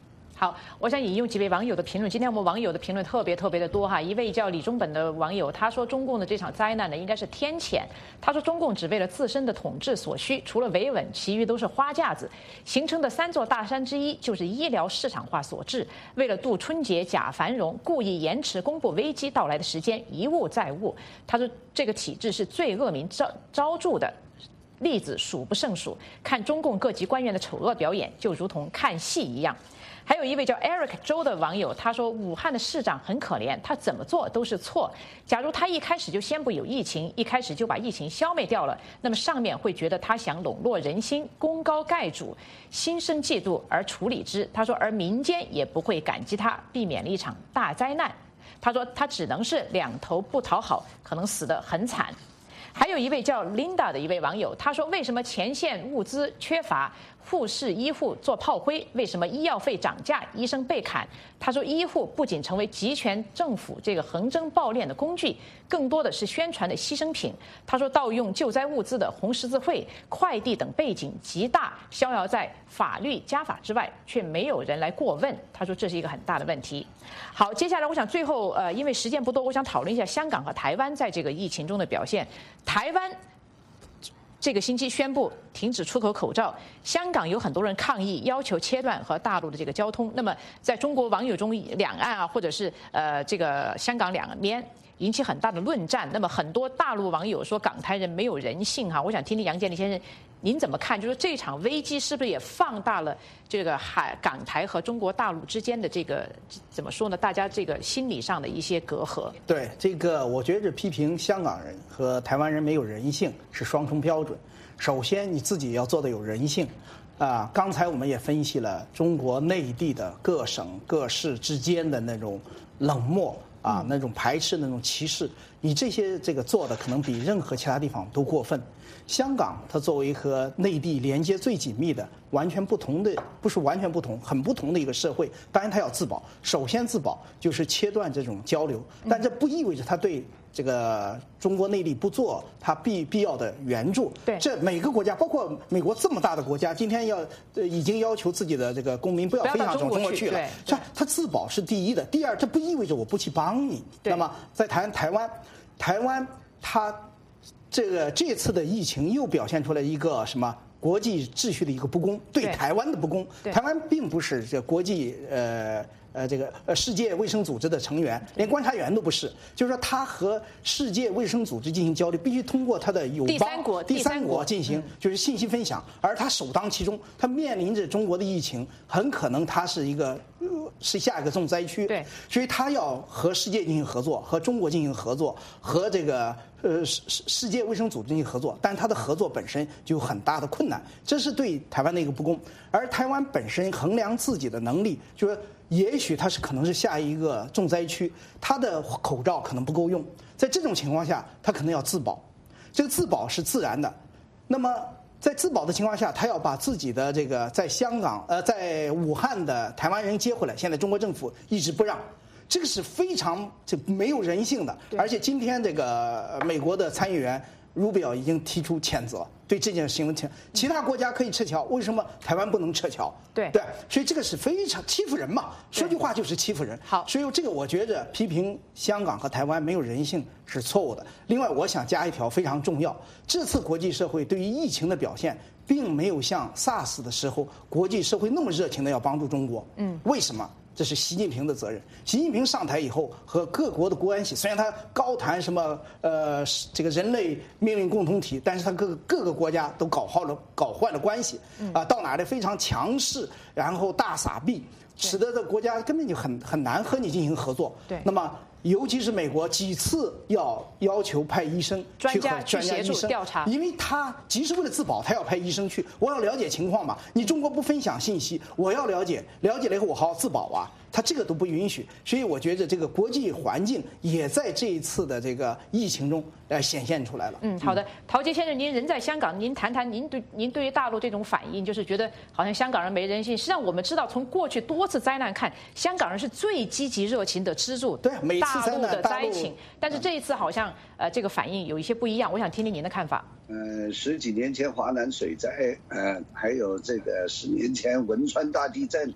好，我想引用几位网友的评论。今天我们网友的评论特别的多哈。一位叫李中本的网友，他说中共的这场灾难呢，应该是天谴。他说中共只为了自身的统治所需，除了维稳，其余都是花架子。形成的3座大山之一就是医疗市场化所致。为了度春节假繁荣，故意延迟公布危机到来的时间，一误再误。他说这个体制是最恶名昭著的。例子数不胜数，看中共各级官员的丑恶表演，就如同看戏一样。还有一位叫 Eric 周的网友，他说武汉的市长很可怜，他怎么做都是错。假如他一开始就宣布有疫情，一开始就把疫情消灭掉了，那么上面会觉得他想笼络人心，功高盖主，心生嫉妒而处理之。他说，而民间也不会感激他，避免了一场大灾难。他说他只能是两头不讨好，可能死得很惨。还有一位叫 Linda 的一位网友，他说为什么前线物资缺乏，护士医护做炮灰？为什么医药费涨价，医生被砍？他说医护不仅成为集权政府这个横征暴敛的工具，更多的是宣传的牺牲品。他说盗用救灾物资的红十字会、快递等背景极大，逍遥在法律家法之外，却没有人来过问。他说这是一个很大的问题。好，接下来我想最后因为时间不多，我想讨论一下香港和台湾在这个疫情中的表现。台湾这个星期宣布停止出口口罩，香港有很多人抗议，要求切断和大陆的这个交通。那么在中国网友中，两岸啊，或者是这个香港两边引起很大的论战。那么很多大陆网友说港台人没有人性哈，我想听听杨建立先生您怎么看？就是这场危机是不是也放大了这个港台和中国大陆之间的这个怎么说呢？大家这个心理上的一些隔阂。 对这个，我觉着批评香港人和台湾人没有人性是双重标准。首先你自己要做的有人性。刚才我们也分析了中国内地的各省各市之间的那种冷漠那种排斥、那种歧视，你这些做的可能比任何其他地方都过分。香港它作为和内地连接最紧密的、完全不同的，不是完全不同，很不同的一个社会，当然它要自保。首先自保就是切断这种交流，但这不意味着它对这个中国内地不做它必要的援助。 对， 这每个国家，包括美国这么大的国家，今天已经要求自己的这个公民不要飞向中国去了。它自保是第一的。第二，这不意味着我不去帮你。那么在台湾它这次的疫情又表现出来一个什么？国际秩序的一个不公，对台湾的不公。台湾并不是这国际世界卫生组织的成员，连观察员都不是。就是说，他和世界卫生组织进行交流，必须通过他的友邦第三国进行，就是信息分享。而他首当其冲，他面临着中国的疫情，很可能他是下一个重灾区。 对， 所以他要和世界进行合作，和中国进行合作，和这个世界卫生组织进行合作，但他的合作本身就有很大的困难，这是对台湾的一个不公。而台湾本身衡量自己的能力，就是也许它可能是下一个重灾区，它的口罩可能不够用，在这种情况下，它可能要自保。这个自保是自然的。那么在自保的情况下，他要把自己的这个在武汉的台湾人接回来，现在中国政府一直不让。这个是非常没有人性的。而且今天这个美国的参议员Rubio已经提出谴责，对这件行为其他国家可以撤侨，为什么台湾不能撤侨？ 对， 所以这个是非常欺负人嘛，说句话就是欺负人。 好， 所以这个我觉着批评香港和台湾没有人性是错误的。另外，我想加一条非常重要，这次国际社会对于疫情的表现，并没有像 SARS 的时候国际社会那么热情的要帮助中国。为什么？这是习近平的责任。习近平上台以后和各国的关系，虽然他高谈什么这个人类命运共同体，但是他各个国家都搞坏了关系到哪里非常强势，然后大撒币，使得这国家根本就很难和你进行合作。 对， 那么尤其是美国几次要求派医生专家协助调查， 因为他即使为了自保，他要派医生去，我要了解情况嘛。你中国不分享信息，我要了解了以后我好好自保啊。他这个都不允许，所以我觉得这个国际环境也在这一次的这个疫情中显现出来了。 好的，陶杰先生，您人在香港，您谈谈您对于大陆这种反应，就是觉得好像香港人没人性。实际上我们知道，从过去多次灾难看，香港人是最积极热情的支柱大陆的灾情，但是这一次好像这个反应有一些不一样。我想听听您的看法。 10几年前华南水灾，还有这个10年前汶川大地震。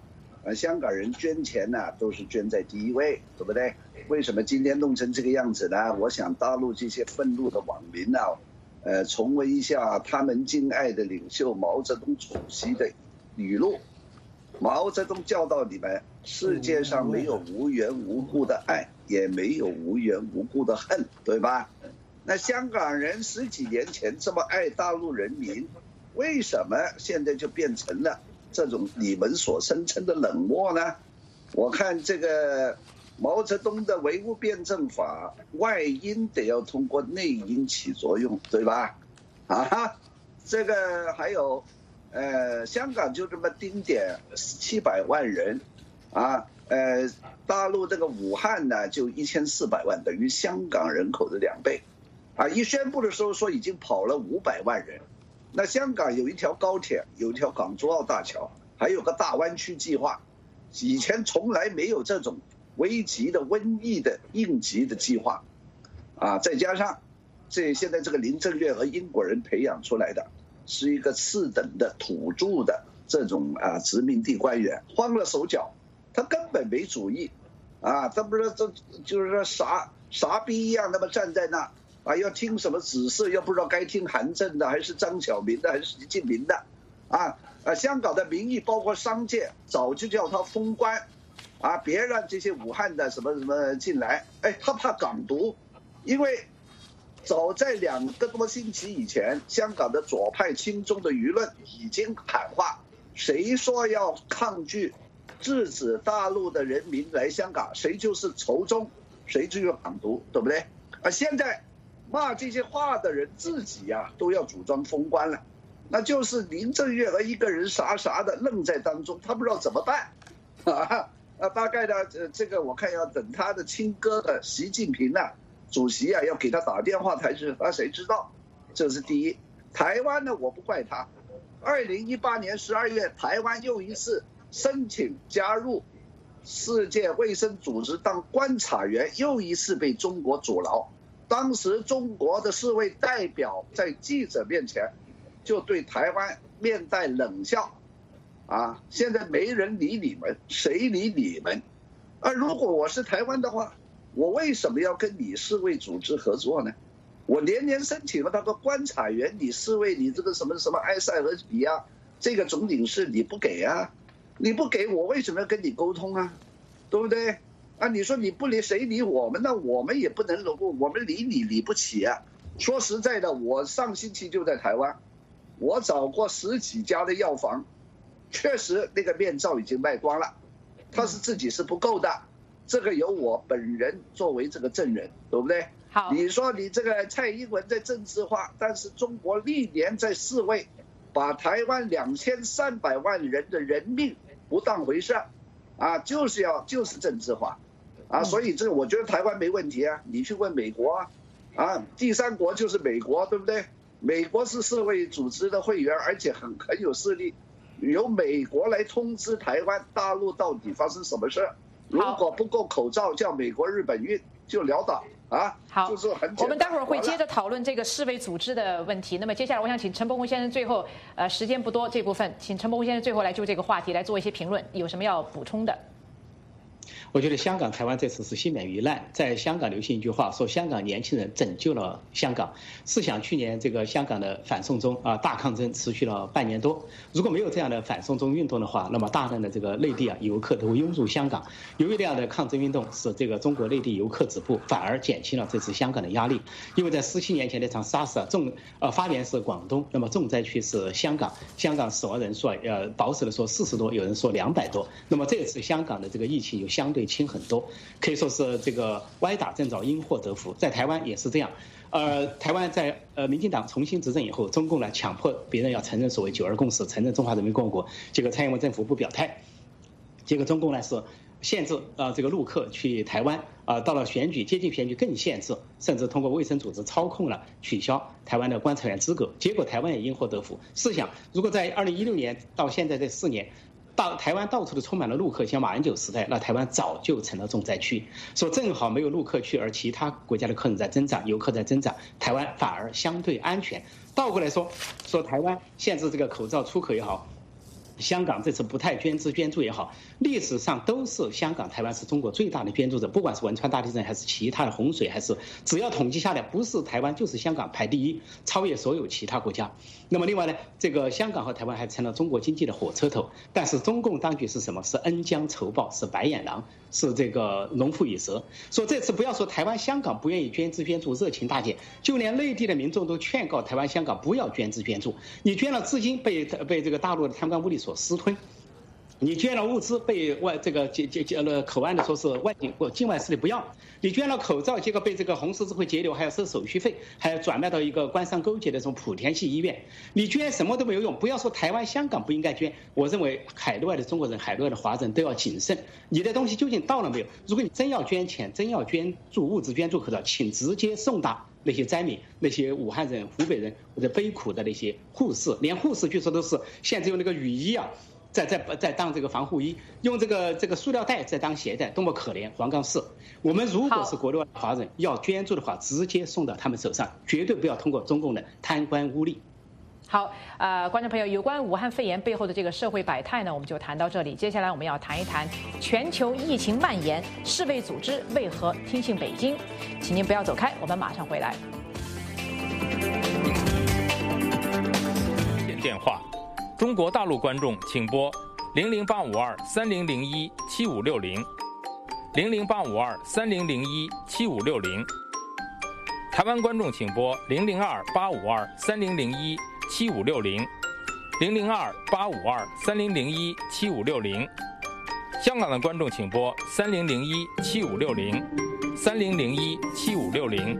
香港人捐钱呢，都是捐在第一位，对不对？为什么今天弄成这个样子呢？我想大陆这些愤怒的网民呢，重温一下他们敬爱的领袖毛泽东主席的语录。毛泽东教导你们：世界上没有无缘无故的爱，也没有无缘无故的恨，对吧？那香港人10几年前这么爱大陆人民，为什么现在就变成了这种你们所声称的冷漠呢？我看这个毛泽东的唯物辩证法，外因得要通过内因起作用，对吧？这个还有，香港就这么丁点700万人，大陆这个武汉呢就1400万，等于香港人口的2倍，一宣布的时候说已经跑了500万人。那香港有一条高铁，有一条港珠澳大桥，还有个大湾区计划，以前从来没有这种危急的、瘟疫的、应急的计划，再加上现在这个林郑月娥英国人培养出来的，是一个次等的土著的这种殖民地官员，慌了手脚，他根本没主意，他不知道这就是说傻逼一样，那么站在那。要听什么指示，又不知道该听韩正的还是张晓明的还是习近平的，香港的民意包括商界早就叫他封关，别让这些武汉的什么什么进来，他怕港独，因为早在2个多星期以前，香港的左派亲中的舆论已经喊话，谁说要抗拒制止大陆的人民来香港，谁就是仇中，谁就是港独，对不对？现在骂这些话的人自己都要主张封关了，那就是林郑月娥一个人傻傻的愣在当中，他不知道怎么办，大概呢，这个我看要等他的亲哥哥习近平主席要给他打电话才是，谁知道？这是第一。台湾呢，我不怪他。2018年12月，台湾又一次申请加入世界卫生组织当观察员，又一次被中国阻挠。当时中国的世卫代表在记者面前就对台湾面带冷笑，现在没人理你们，谁理你们？如果我是台湾的话，我为什么要跟你世卫组织合作呢？我年年申请了那个观察员，你世卫你这个什么什么埃塞俄比亚这个总领事你不给你不给我为什么要跟你沟通对不对？你说你不理谁理我们，那我们也不能我们理你理不起说实在的，我上星期就在台湾，我找过10几家的药房，确实那个面罩已经卖光了，他是自己是不够的，这个由我本人作为这个证人，对不对？ 好， 你说你这个蔡英文在政治化，但是中国历年在世卫把台湾2300万人的人命不当回事就是政治化所以这我觉得台湾没问题你去问美国第3国就是美国，对不对？美国是世卫组织的会员，而且很有势力，由美国来通知台湾大陆到底发生什么事，如果不够口罩，叫美国日本运就潦倒好， 就是很简单。 我们待会儿会接着讨论这个世卫组织的问题。那么接下来我想请陈伯宏先生最后，时间不多这部分，请陈伯宏先生最后来就这个话题来做一些评论，有什么要补充的？ 我觉得香港、台湾这次是幸免于难。在香港流行一句话说：“香港年轻人拯救了香港。”试想去年这个香港的反送中大抗争持续了半年多，如果没有这样的反送中运动的话，那么大量的这个内地游客都会涌入香港。由于这样的抗争运动使这个中国内地游客止步，反而减轻了这次香港的压力。因为在17年前那场 SARS 发源是广东，那么重灾区是香港，香港死亡人数保守的说40多，有人说200多。那么这次香港的这个疫情有相对轻很多，可以说是这个歪打正着，因祸得福。在台湾也是这样，台湾在民进党重新执政以后，中共呢强迫别人要承认所谓9·2共识，承认中华人民共和国，结果蔡英文政府不表态，结果中共呢是限制这个陆客去台湾到了选举接近选举更限制，甚至通过卫生组织操控了取消台湾的观察员资格，结果台湾也因祸得福。试想，如果在2016年到现在这4年，台湾到处都充满了陆客，像马英九时代，那台湾早就成了重灾区。说正好没有陆客去，而其他国家的客人在增长，游客在增长，台湾反而相对安全。倒过来说台湾限制这个口罩出口也好， 香港这次不太捐资捐助也好，历史上都是香港、台湾是中国最大的捐助者，不管是汶川大地震还是其他的洪水，还是只要统计下来，不是台湾就是香港排第一，超越所有其他国家。那么另外呢，这个香港和台湾还成了中国经济的火车头，但是中共当局是什么？是恩将仇报，是白眼狼，是这个龙虎羽蛇。说这次不要说台湾、香港不愿意捐资捐助，热情大减，就连内地的民众都劝告台湾、香港不要捐资捐助，你捐了资金被这个大陆的贪官污吏所私吞，你捐了物资被口岸的说是境外势力不要，你捐了口罩，结果被这个红十字会截留，还要收手续费，还要转卖到一个官商勾结的这种莆田系医院，你捐什么都没有用。不要说台湾、香港不应该捐，我认为海外的中国人、海外的华人都要谨慎，你的东西究竟到了没有？如果你真要捐钱、真要捐助物资、捐助口罩，请直接送达那些灾民，那些武汉人、湖北人或者悲苦的那些护士，连护士据说都是现在用那个雨衣啊，在当这个防护衣，用这个塑料袋在当鞋带，多么可怜！黄冈市，我们如果是国内外华人要捐助的话，直接送到他们手上，绝对不要通过中共的贪官污吏。 好，观众朋友，有关武汉肺炎背后的这个社会百态呢，我们就谈到这里。接下来我们要谈一谈全球疫情蔓延，世卫组织为何听信北京？请您不要走开，我们马上回来。 电话，中国大陆观众请拨0085230017560，0085230017560。台湾观众请拨002-852-3001-7560，002-852-3001-7560。香港的观众请拨3001-7560，3001-7560。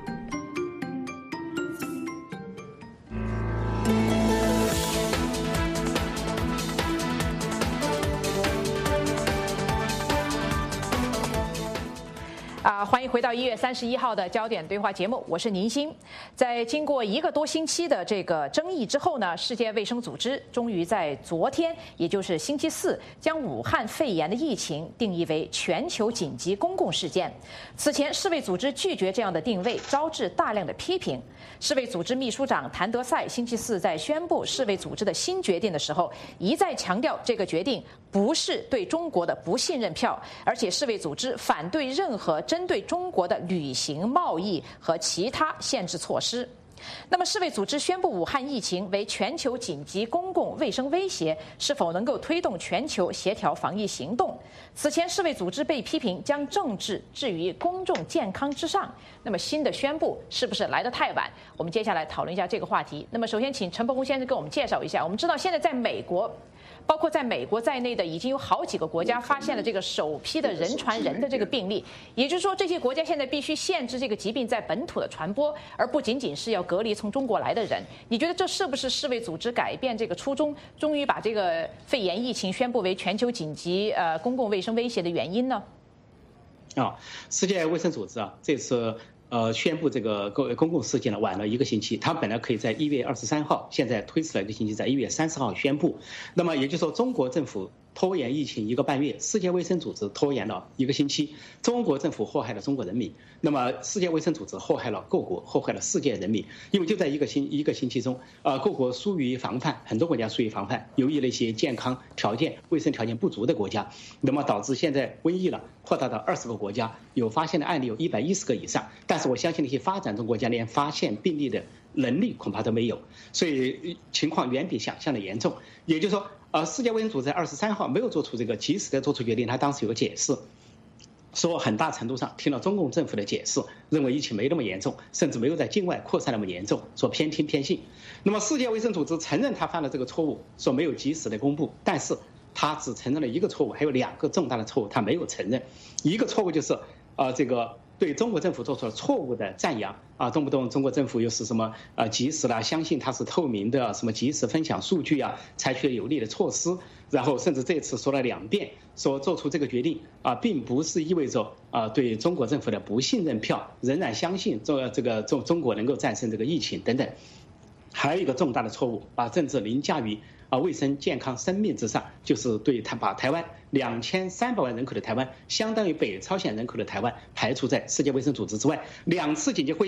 欢迎回到1月31号的焦点对话节目，我是宁鑫。在经过1个多星期的这个争议之后呢，世界卫生组织终于在昨天，也就是星期四，将武汉肺炎的疫情定义为全球紧急公共事件。此前，世卫组织拒绝这样的定位，招致大量的批评。世卫组织秘书长谭德赛星期四在宣布世卫组织的新决定的时候，一再强调这个决定不是对中国的不信任票，而且世卫组织反对任何针对中国的旅行、贸易和其他限制措施。那么，世卫组织宣布武汉疫情为全球紧急公共卫生威胁，是否能够推动全球协调防疫行动？此前，世卫组织被批评将政治置于公众健康之上。那么，新的宣布是不是来得太晚？我们接下来讨论一下这个话题。那么，首先请陈伯宏先生给我们介绍一下。我们知道，现在在美国，包括在美国在内的已经有好几个国家发现了这个首批的人传人的这个病例，也就是说，这些国家现在必须限制这个疾病在本土的传播，而不仅仅是要隔离从中国来的人。你觉得这是不是世卫组织改变这个初衷，终于把这个肺炎疫情宣布为全球紧急公共卫生威胁的原因呢？ 世界卫生组织这次宣布这个公共事件呢晚了1个星期，它本来可以在1月23号，现在推迟了1个星期，在1月30号宣布。那么也就是说，中国政府拖延疫情1个半月，世界卫生组织拖延了1个星期，中国政府祸害了中国人民，那么世界卫生组织祸害了各国，祸害了世界人民。因为就在一个星期中，各国疏于防范，很多国家疏于防范，由于那些健康条件、卫生条件不足的国家，那么导致现在瘟疫了扩大到20个国家，有发现的案例有110个以上。但是我相信那些发展中国家连发现病例的能力恐怕都没有，所以情况远比想象的严重。也就是说，世界卫生组织在23号没有做出这个及时的做出决定，他当时有个解释，说很大程度上听了中共政府的解释，认为疫情没那么严重，甚至没有在境外扩散那么严重，说偏听偏信。那么世界卫生组织承认他犯了这个错误，说没有及时的公布，但是他只承认了1个错误，还有2个重大的错误他没有承认。一个错误就是这个对中国政府做出了错误的赞扬动不动中国政府又是什么及时啦，相信它是透明的，什么及时分享数据采取了有力的措施，然后甚至这次说了2遍，说做出这个决定并不是意味着对中国政府的不信任票，仍然相信中国能够战胜这个疫情等等。还有一个重大的错误，把政治凌驾于卫生健康生命之上，就是对把台湾2300万人口的台湾，相当于北朝鲜人口的台湾排除在世界卫生组织之外。2次紧急会议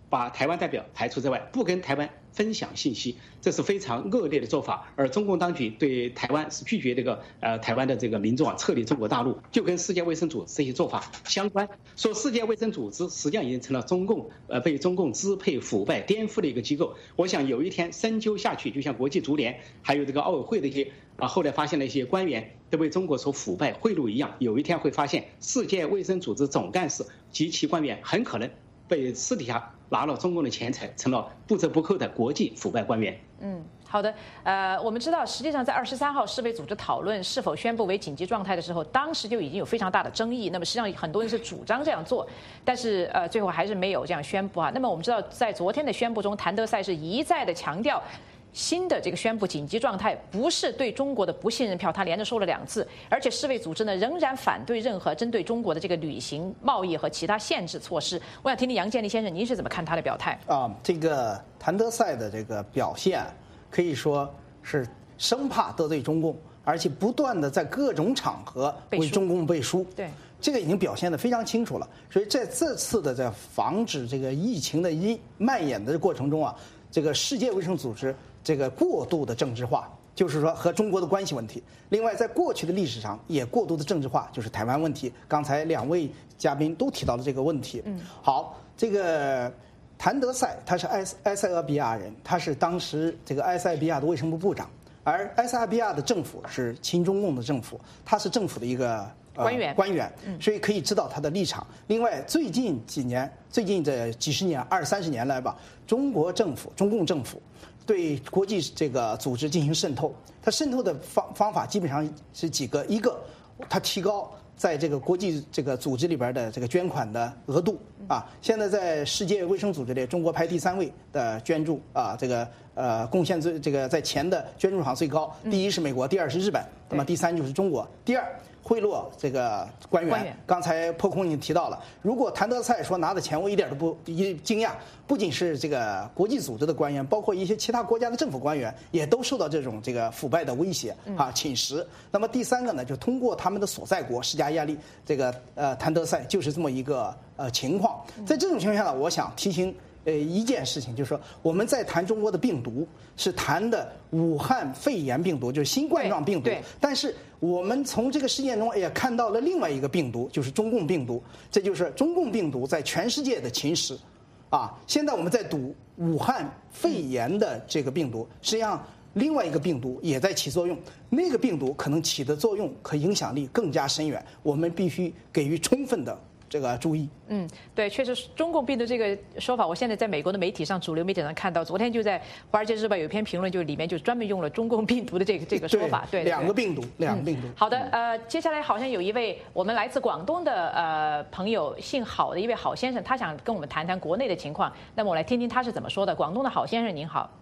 把台湾代表排除在外，不跟台湾分享信息，这是非常恶劣的做法。而中共当局对台湾是拒绝这个台湾的这个民众撤离中国大陆，就跟世界卫生组织这些做法相关。说世界卫生组织实际上已经成了中共被中共支配、腐败、颠覆的一个机构。我想有一天深究下去，就像国际足联还有这个奥委会的一些后来发现了一些官员都被中国所腐败贿赂一样，有一天会发现世界卫生组织总干事及其官员很可能被私底下拿了中共的钱财，成了不折不扣的国际腐败官员。 好的，我们知道，实际上在23号世卫组织讨论是否宣布为紧急状态的时候，当时就已经有非常大的争议。那么实际上很多人是主张这样做，但是最后还是没有这样宣布啊。那么我们知道，在昨天的宣布中，谭德赛是一再的强调，新的这个宣布紧急状态不是对中国的不信任票，他连着说了2次，而且世卫组织呢仍然反对任何针对中国的这个旅行、贸易和其他限制措施。我想听听杨建立先生，您是怎么看他的表态？ 这个谭德赛的这个表现，可以说是生怕得罪中共，而且不断的在各种场合为中共背书。 对， 这个已经表现得非常清楚了。所以在这次的在防止这个疫情的蔓延的过程中啊，这个世界卫生组织这个过度的政治化，就是说和中国的关系问题。另外，在过去的历史上也过度的政治化，就是台湾问题。刚才2位嘉宾都提到了这个问题。好，这个谭德赛他是埃塞俄比亚人，他是当时这个埃塞俄比亚的卫生部部长，而埃塞俄比亚的政府是亲中共的政府，他是政府的一个官员，所以可以知道他的立场。另外，最近这几十年、20-30年来吧，中共政府对国际这个组织进行渗透，它渗透的方法基本上是几个：一个，它提高在这个国际这个组织里边的这个捐款的额度啊。现在在世界卫生组织里，中国排第3位的捐助啊，这个贡献这个在钱的捐助上最高，第1是美国，第2是日本，那么第3就是中国。第2，贿赂这个官员。刚才破空已经提到了，如果谭德赛说拿的钱，我一点都不惊讶。不仅是这个国际组织的官员，包括一些其他国家的政府官员，也都受到这种这个腐败的威胁啊侵蚀。那么第3个呢，就通过他们的所在国施加压力。这个谭德赛就是这么一个情况。在这种情况下呢，我想提醒一件事情，就是说我们在谈中国的病毒是谈的武汉肺炎病毒，就是新冠状病毒。但是我们从这个事件中也看到了另外一个病毒，就是中共病毒。这就是中共病毒在全世界的侵蚀。现在我们在赌武汉肺炎的这个病毒，实际上另外一个病毒也在起作用，那个病毒可能起的作用和影响力更加深远，我们必须给予充分的这个注意。 对，确实中共病毒这个说法，我现在在美国的媒体上、主流媒体上看到，昨天就在《华尔街日报》有一篇评论，就里面就专门用了中共病毒的这个说法。对， 两个病毒。 好的，接下来好像有一位我们来自广东的朋友，姓郝的一位郝先生，他想跟我们谈谈国内的情况。那么我来听听他是怎么说的。广东的郝先生，您好。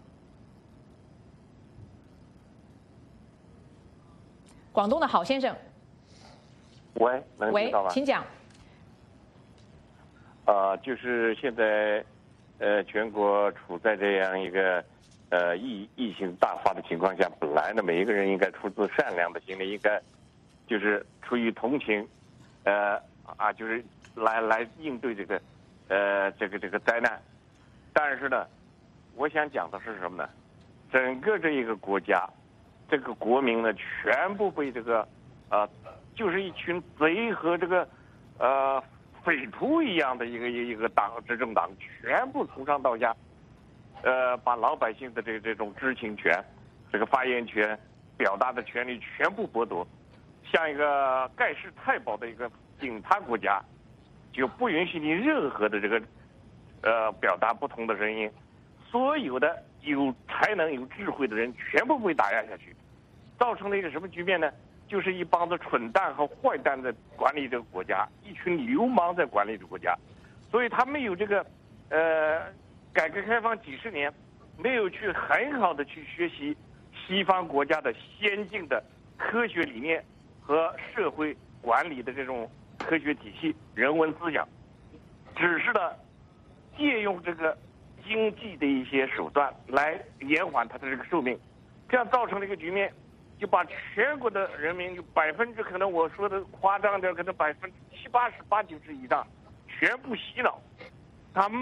广东的郝先生。 喂，能听到吗？ 请讲。 就是现在，全国处在这样一个疫情大发的情况下，本来呢，每一个人应该出自善良的心理，应该就是出于同情，就是来应对这个灾难。但是呢，我想讲的是什么呢？整个这一个国家，这个国民呢，全部被这个就是一群贼和这个匪徒一样的一个执政党，全部从上到下，把老百姓的这种知情权、这个发言权、表达的权利全部剥夺，像一个盖世太保的一个警察国家，就不允许你任何的这个表达不同的声音，所有的有才能、有智慧的人全部被打压下去，造成了一个什么局面呢？就是一帮子蠢蛋和坏蛋在管理这个国家，一群流氓在管理这个国家，所以他没有这个改革开放几十年，没有去很好的去学习西方国家的先进的科学理念和社会管理的这种科学体系、人文思想，只是呢借用这个经济的一些手段来延缓他的这个寿命，这样造成了一个局面。就把全国的人民可能我说的夸张点，可能70%、80%、90%以上全部洗脑。他们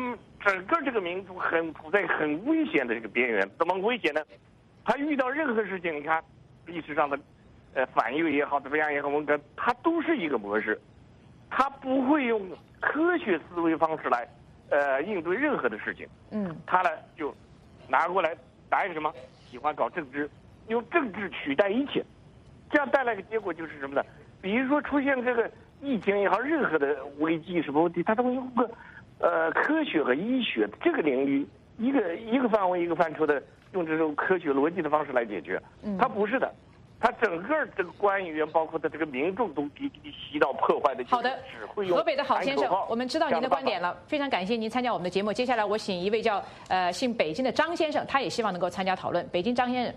整个这个民族处在很危险的这个边缘。怎么危险呢？他遇到任何事情，你看历史上的反右也好，怎么样也好，他都是一个模式，他不会用科学思维方式来应对任何的事情。他呢就拿过来打一个什么，喜欢搞政治，用政治取代一切，这样带来的结果就是什么呢？比如说出现这个疫情也好，任何的危机什么问题，他都会用个科学和医学这个领域一个范围一个范畴的用这种科学逻辑的方式来解决。他不是的，他整个这个官员包括的这个民众都给洗脑破坏的。 好的，河北的郝先生，我们知道您的观点了，非常感谢您参加我们的节目。接下来我请一位叫姓北京的张先生，他也希望能够参加讨论。北京张先生，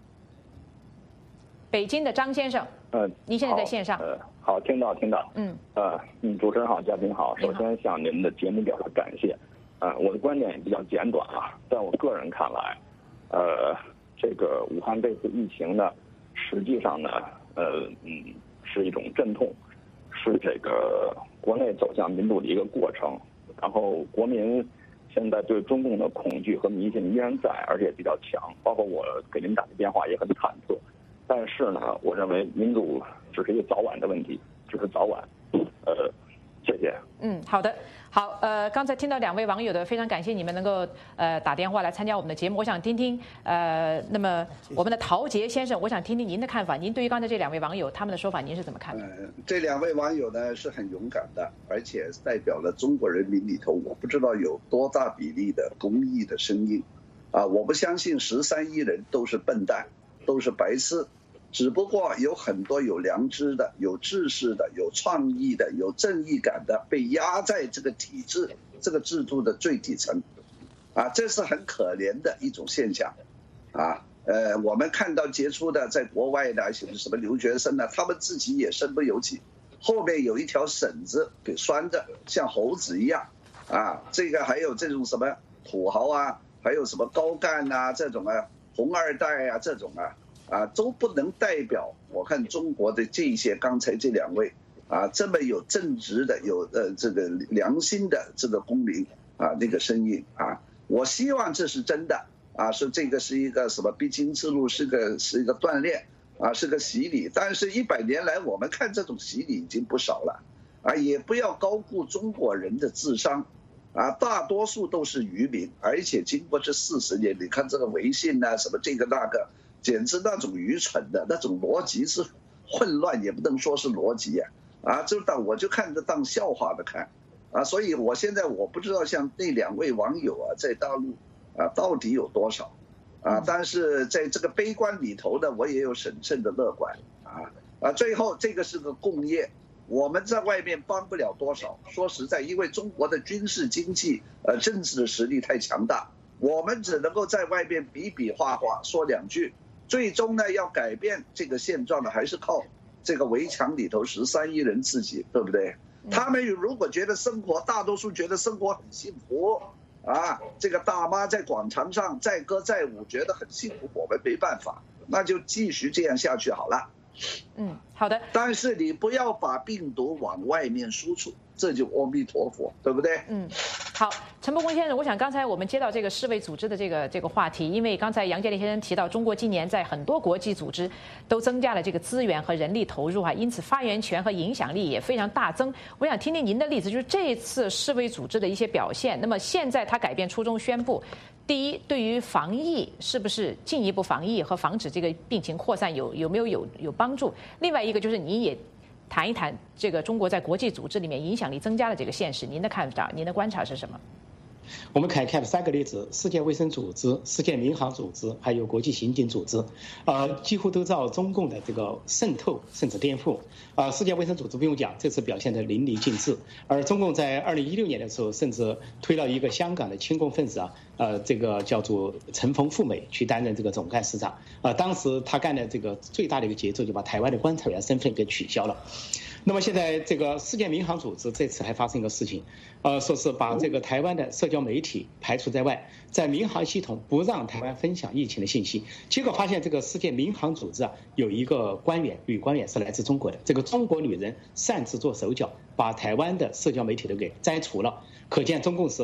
北京的张先生，您现在在线上。 好，听到。主持人好，嘉宾好。首先向您的节目表示感谢。我的观点也比较简短啊，在我个人看来，这个武汉这次疫情呢，实际上呢，是一种阵痛，是这个国内走向民主的一个过程。然后国民现在对中共的恐惧和迷信依然在，而且比较强。包括我给您打的电话也很忐忑。但是呢，我认为民主只是一个早晚的问题，只是早晚。谢谢。 好的，好，刚才听到2位网友的，非常感谢你们能够打电话来参加我们的节目。我想听听那么我们的陶杰先生，我想听听您的看法。您对于刚才这2位网友他们的说法，您是怎么看的？ 这2位网友呢是很勇敢的，而且代表了中国人民里头，我不知道有多大比例的公益的声音。我不相信13亿人都是笨蛋，都是白痴。只不过有很多有良知的、有知识的、有创意的、有正义感的，被压在这个体制、这个制度的最底层，这是很可怜的一种现象，我们看到杰出的在国外的什么留学生呢，他们自己也身不由己，后面有一条绳子给拴着，像猴子一样，这个还有这种什么土豪还有什么高干这种红二代这种都不能代表我看中国的这些刚才这2位这么有正直的、有这个良心的这个公民那个声音我希望这是真的说这个是一个什么必经之路，是一个锻炼是个洗礼。但是100年来我们看这种洗礼已经不少了也不要高估中国人的智商大多数都是愚民，而且经过这40年，你看这个微信什么这个那个。简直那种愚蠢的那种逻辑是混乱，也不能说是逻辑我就看着当笑话的看所以我现在我不知道像那2位网友在大陆到底有多少但是在这个悲观里头呢，我也有审慎的乐观最后这个是个共业，我们在外面帮不了多少。说实在，因为中国的军事经济政治的实力太强大，我们只能够在外面比比划划说2句。最终呢，要改变这个现状呢，还是靠这个围墙里头13亿人自己，对不对？他们如果觉得大多数觉得生活很幸福这个大妈在广场上载歌载舞，觉得很幸福，我们没办法，那就继续这样下去好了。 好的。但是你不要把病毒往外面输出，这就阿弥陀佛，对不对？ 好，陈伯公先生，我想刚才我们接到这个世卫组织的这个话题，因为刚才杨建林先生提到，中国今年在很多国际组织都增加了这个资源和人力投入因此发言权和影响力也非常大增。我想听听您的例子，就是这次世卫组织的一些表现。那么现在他改变初衷，宣布，第一，对于防疫是不是进一步防疫和防止这个病情扩散有没有帮助？另外一个就是您也谈一谈这个中国在国际组织里面影响力增加的这个现实，您的看法、您的观察是什么？ 我们可以看3个例子：世界卫生组织、世界民航组织，还有国际刑警组织，几乎都遭中共的这个渗透甚至颠覆。世界卫生组织不用讲，这次表现得淋漓尽致。而中共在2016年的时候，甚至推了一个香港的亲共分子这个叫做陈冯富美去担任这个总干事长。当时他干的这个最大的一个节奏，就把台湾的观察员身份给取消了。那么现在这个世界民航组织这次还发生一个事情，说是把这个台湾的社交媒体排除在外，在民航系统不让台湾分享疫情的信息。结果发现这个世界民航组织有一个女官员是来自中国的，这个中国女人擅自做手脚，把台湾的社交媒体都给摘除了。可见中共是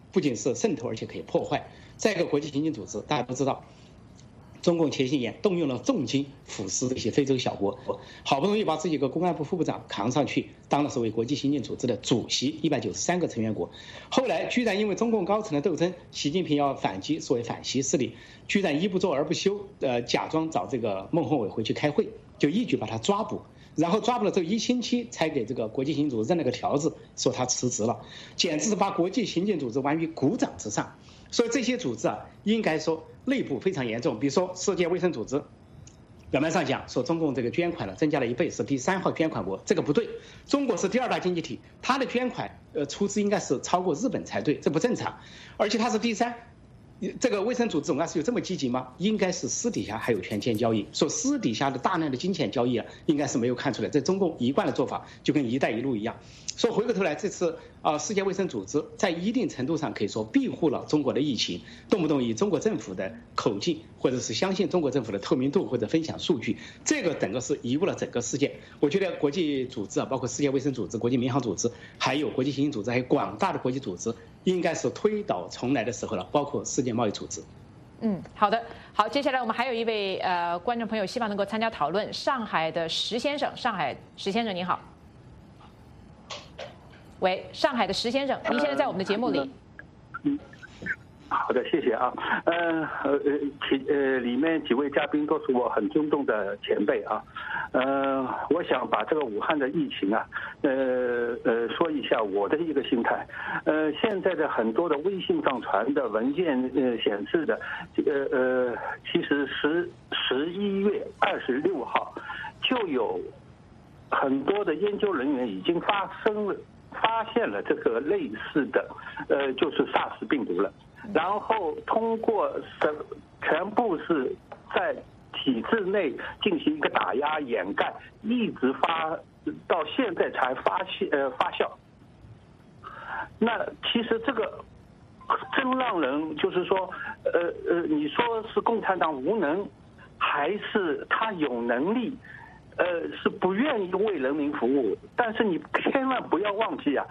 不仅是渗透，而且可以破坏。再一个，国际刑警组织大家都知道，中共前些年动用了重金腐蚀一些非洲小国，好不容易把自己一个公安部副部长扛上去，当了所谓国际刑警组织的主席，193个成员国。后来居然因为中共高层的斗争，习近平要反击所谓反习势力，居然一不做二不休，假装找这个孟宏伟回去开会，就一举把他抓捕。然后抓捕了之后1星期才给这个国际刑警组织认了个条子，说他辞职了，简直是把国际刑警组织玩于股掌之上。所以这些组织啊，应该说内部非常严重。比如说世界卫生组织，表面上讲说中共这个捐款呢增加了1倍，是第3号捐款国，这个不对。中国是第2大经济体，它的捐款出资应该是超过日本才对，这不正常。而且它是第3。这个卫生组织总干事有这么积极吗？应该是私底下还有权钱交易，说私底下的大量的金钱交易啊，应该是没有看出来。这中共一贯的做法就跟“一带一路”一样。说回过头来，这次世界卫生组织在一定程度上可以说庇护了中国的疫情，动不动以中国政府的口径，或者是相信中国政府的透明度或者分享数据，这个整个是贻误了整个世界。我觉得国际组织啊，包括世界卫生组织、国际民航组织，还有国际刑警组织，还有广大的国际组织，应该是推倒重来的时候了，包括世界贸易组织。 好的，好，接下来我们还有一位观众朋友希望能够参加讨论，上海的石先生，上海石先生您好。喂，上海的石先生，您现在在我们的节目里。 好的，谢谢啊。里面几位嘉宾都是我很尊重的前辈啊。我想把这个武汉的疫情啊，说一下我的一个心态。现在的很多的微信上传的文件显示的，其实11月26号就有很多的研究人员已经发现了这个类似的，就是 SARS 病毒了。然后通过全部是在体制内进行一个打压掩盖，一直到现在才发酵。那其实这个真让人就是说，你说是共产党无能，还是他有能力？是不愿意为人民服务，但是你千万不要忘记啊，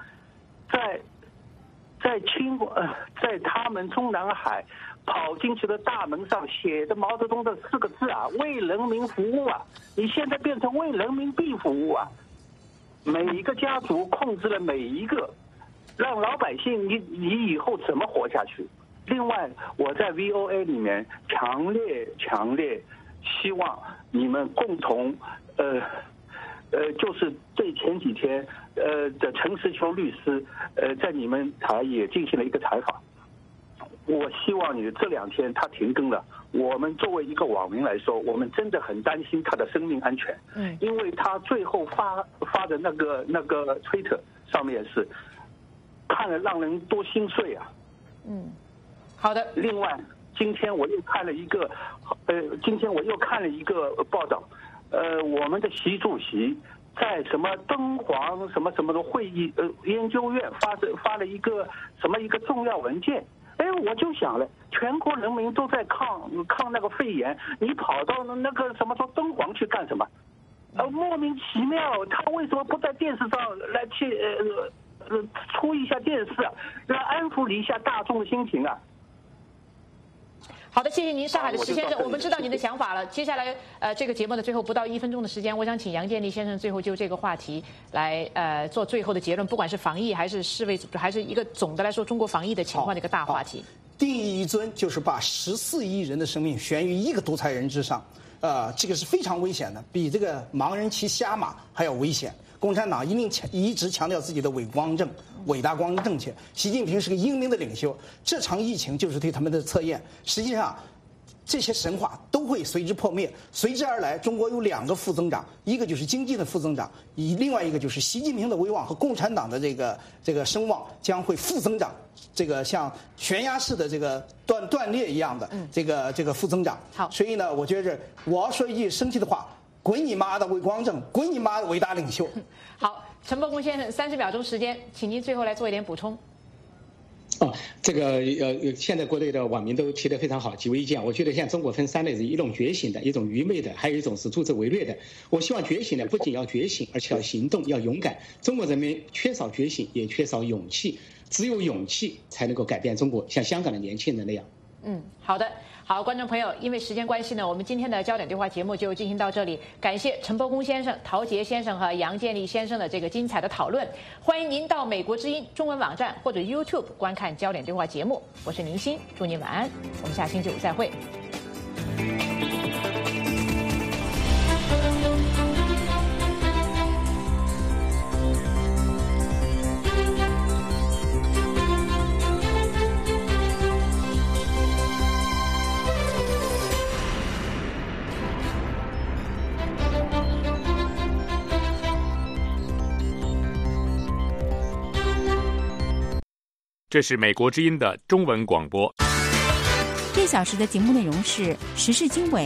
在他们中南海跑进去的大门上写着毛泽东的4个字啊，为人民服务啊！你现在变成为人民币服务啊！每一个家族控制了每一个，让老百姓你以后怎么活下去？另外，我在 VOA 里面强烈希望你们共同就是对前几天的陈时秋律师在你们台也进行了一个采访。我希望你这2天他停更了，我们作为一个网民来说，我们真的很担心他的生命安全。因为他最后发的那个推特上面是看了让人多心碎啊。 好的。 另外，今天我又看了一个报道，我们的习主席在什么敦煌什么的会议研究院发了一个重要文件。我就想了，全国人民都在抗那个肺炎，你跑到那个什么说敦煌去干什么？莫名其妙，他为什么不在电视上来去出一下电视啊，来安抚一下大众的心情啊？ 好的，谢谢您，上海的石先生，我们知道您的想法了。接下来，这个节目的最后不到1分钟的时间，我想请杨建立先生最后就这个话题来做最后的结论，不管是防疫还是世卫组织，还是一个总的来说中国防疫的情况的一个大话题。 定义一尊就是把14亿人的生命悬于一个独裁人之上，这个是非常危险的，比这个盲人骑瞎马还要危险。共产党一直强调自己的伟大光正政权，习近平是个英明的领袖，这场疫情就是对他们的测验。实际上，这些神话都会随之破灭，随之而来，中国有2个负增长，一个就是经济的负增长，另外一个就是习近平的威望和共产党的这个声望将会负增长，这个像悬崖式的这个断裂一样的这个负增长。 好， 所以呢，我觉着我要说一句生气的话。滚你妈的伟光正，滚你妈的伟大领袖！ 好，陈伯公先生，30秒钟时间，请您最后来做一点补充。 这个现在国内的网民都提得非常好，几位意见。我觉得现在中国分3类，一种觉醒的，一种愚昧的，还有一种是助纣为虐的。我希望觉醒的不仅要觉醒，而且要行动，要勇敢。中国人民缺少觉醒，也缺少勇气，只有勇气才能够改变中国，像香港的年轻人那样。 好的。好，观众朋友，因为时间关系呢，我们今天的焦点对话节目就进行到这里。感谢陈伯公先生、陶杰先生和杨建立先生的这个精彩的讨论。欢迎您到美国之音中文网站或者 YouTube 观看焦点对话节目。我是宁欣，祝您晚安，我们下星期五再会。 这是美国之音的中文广播。 1小时的节目内容是时事经纬、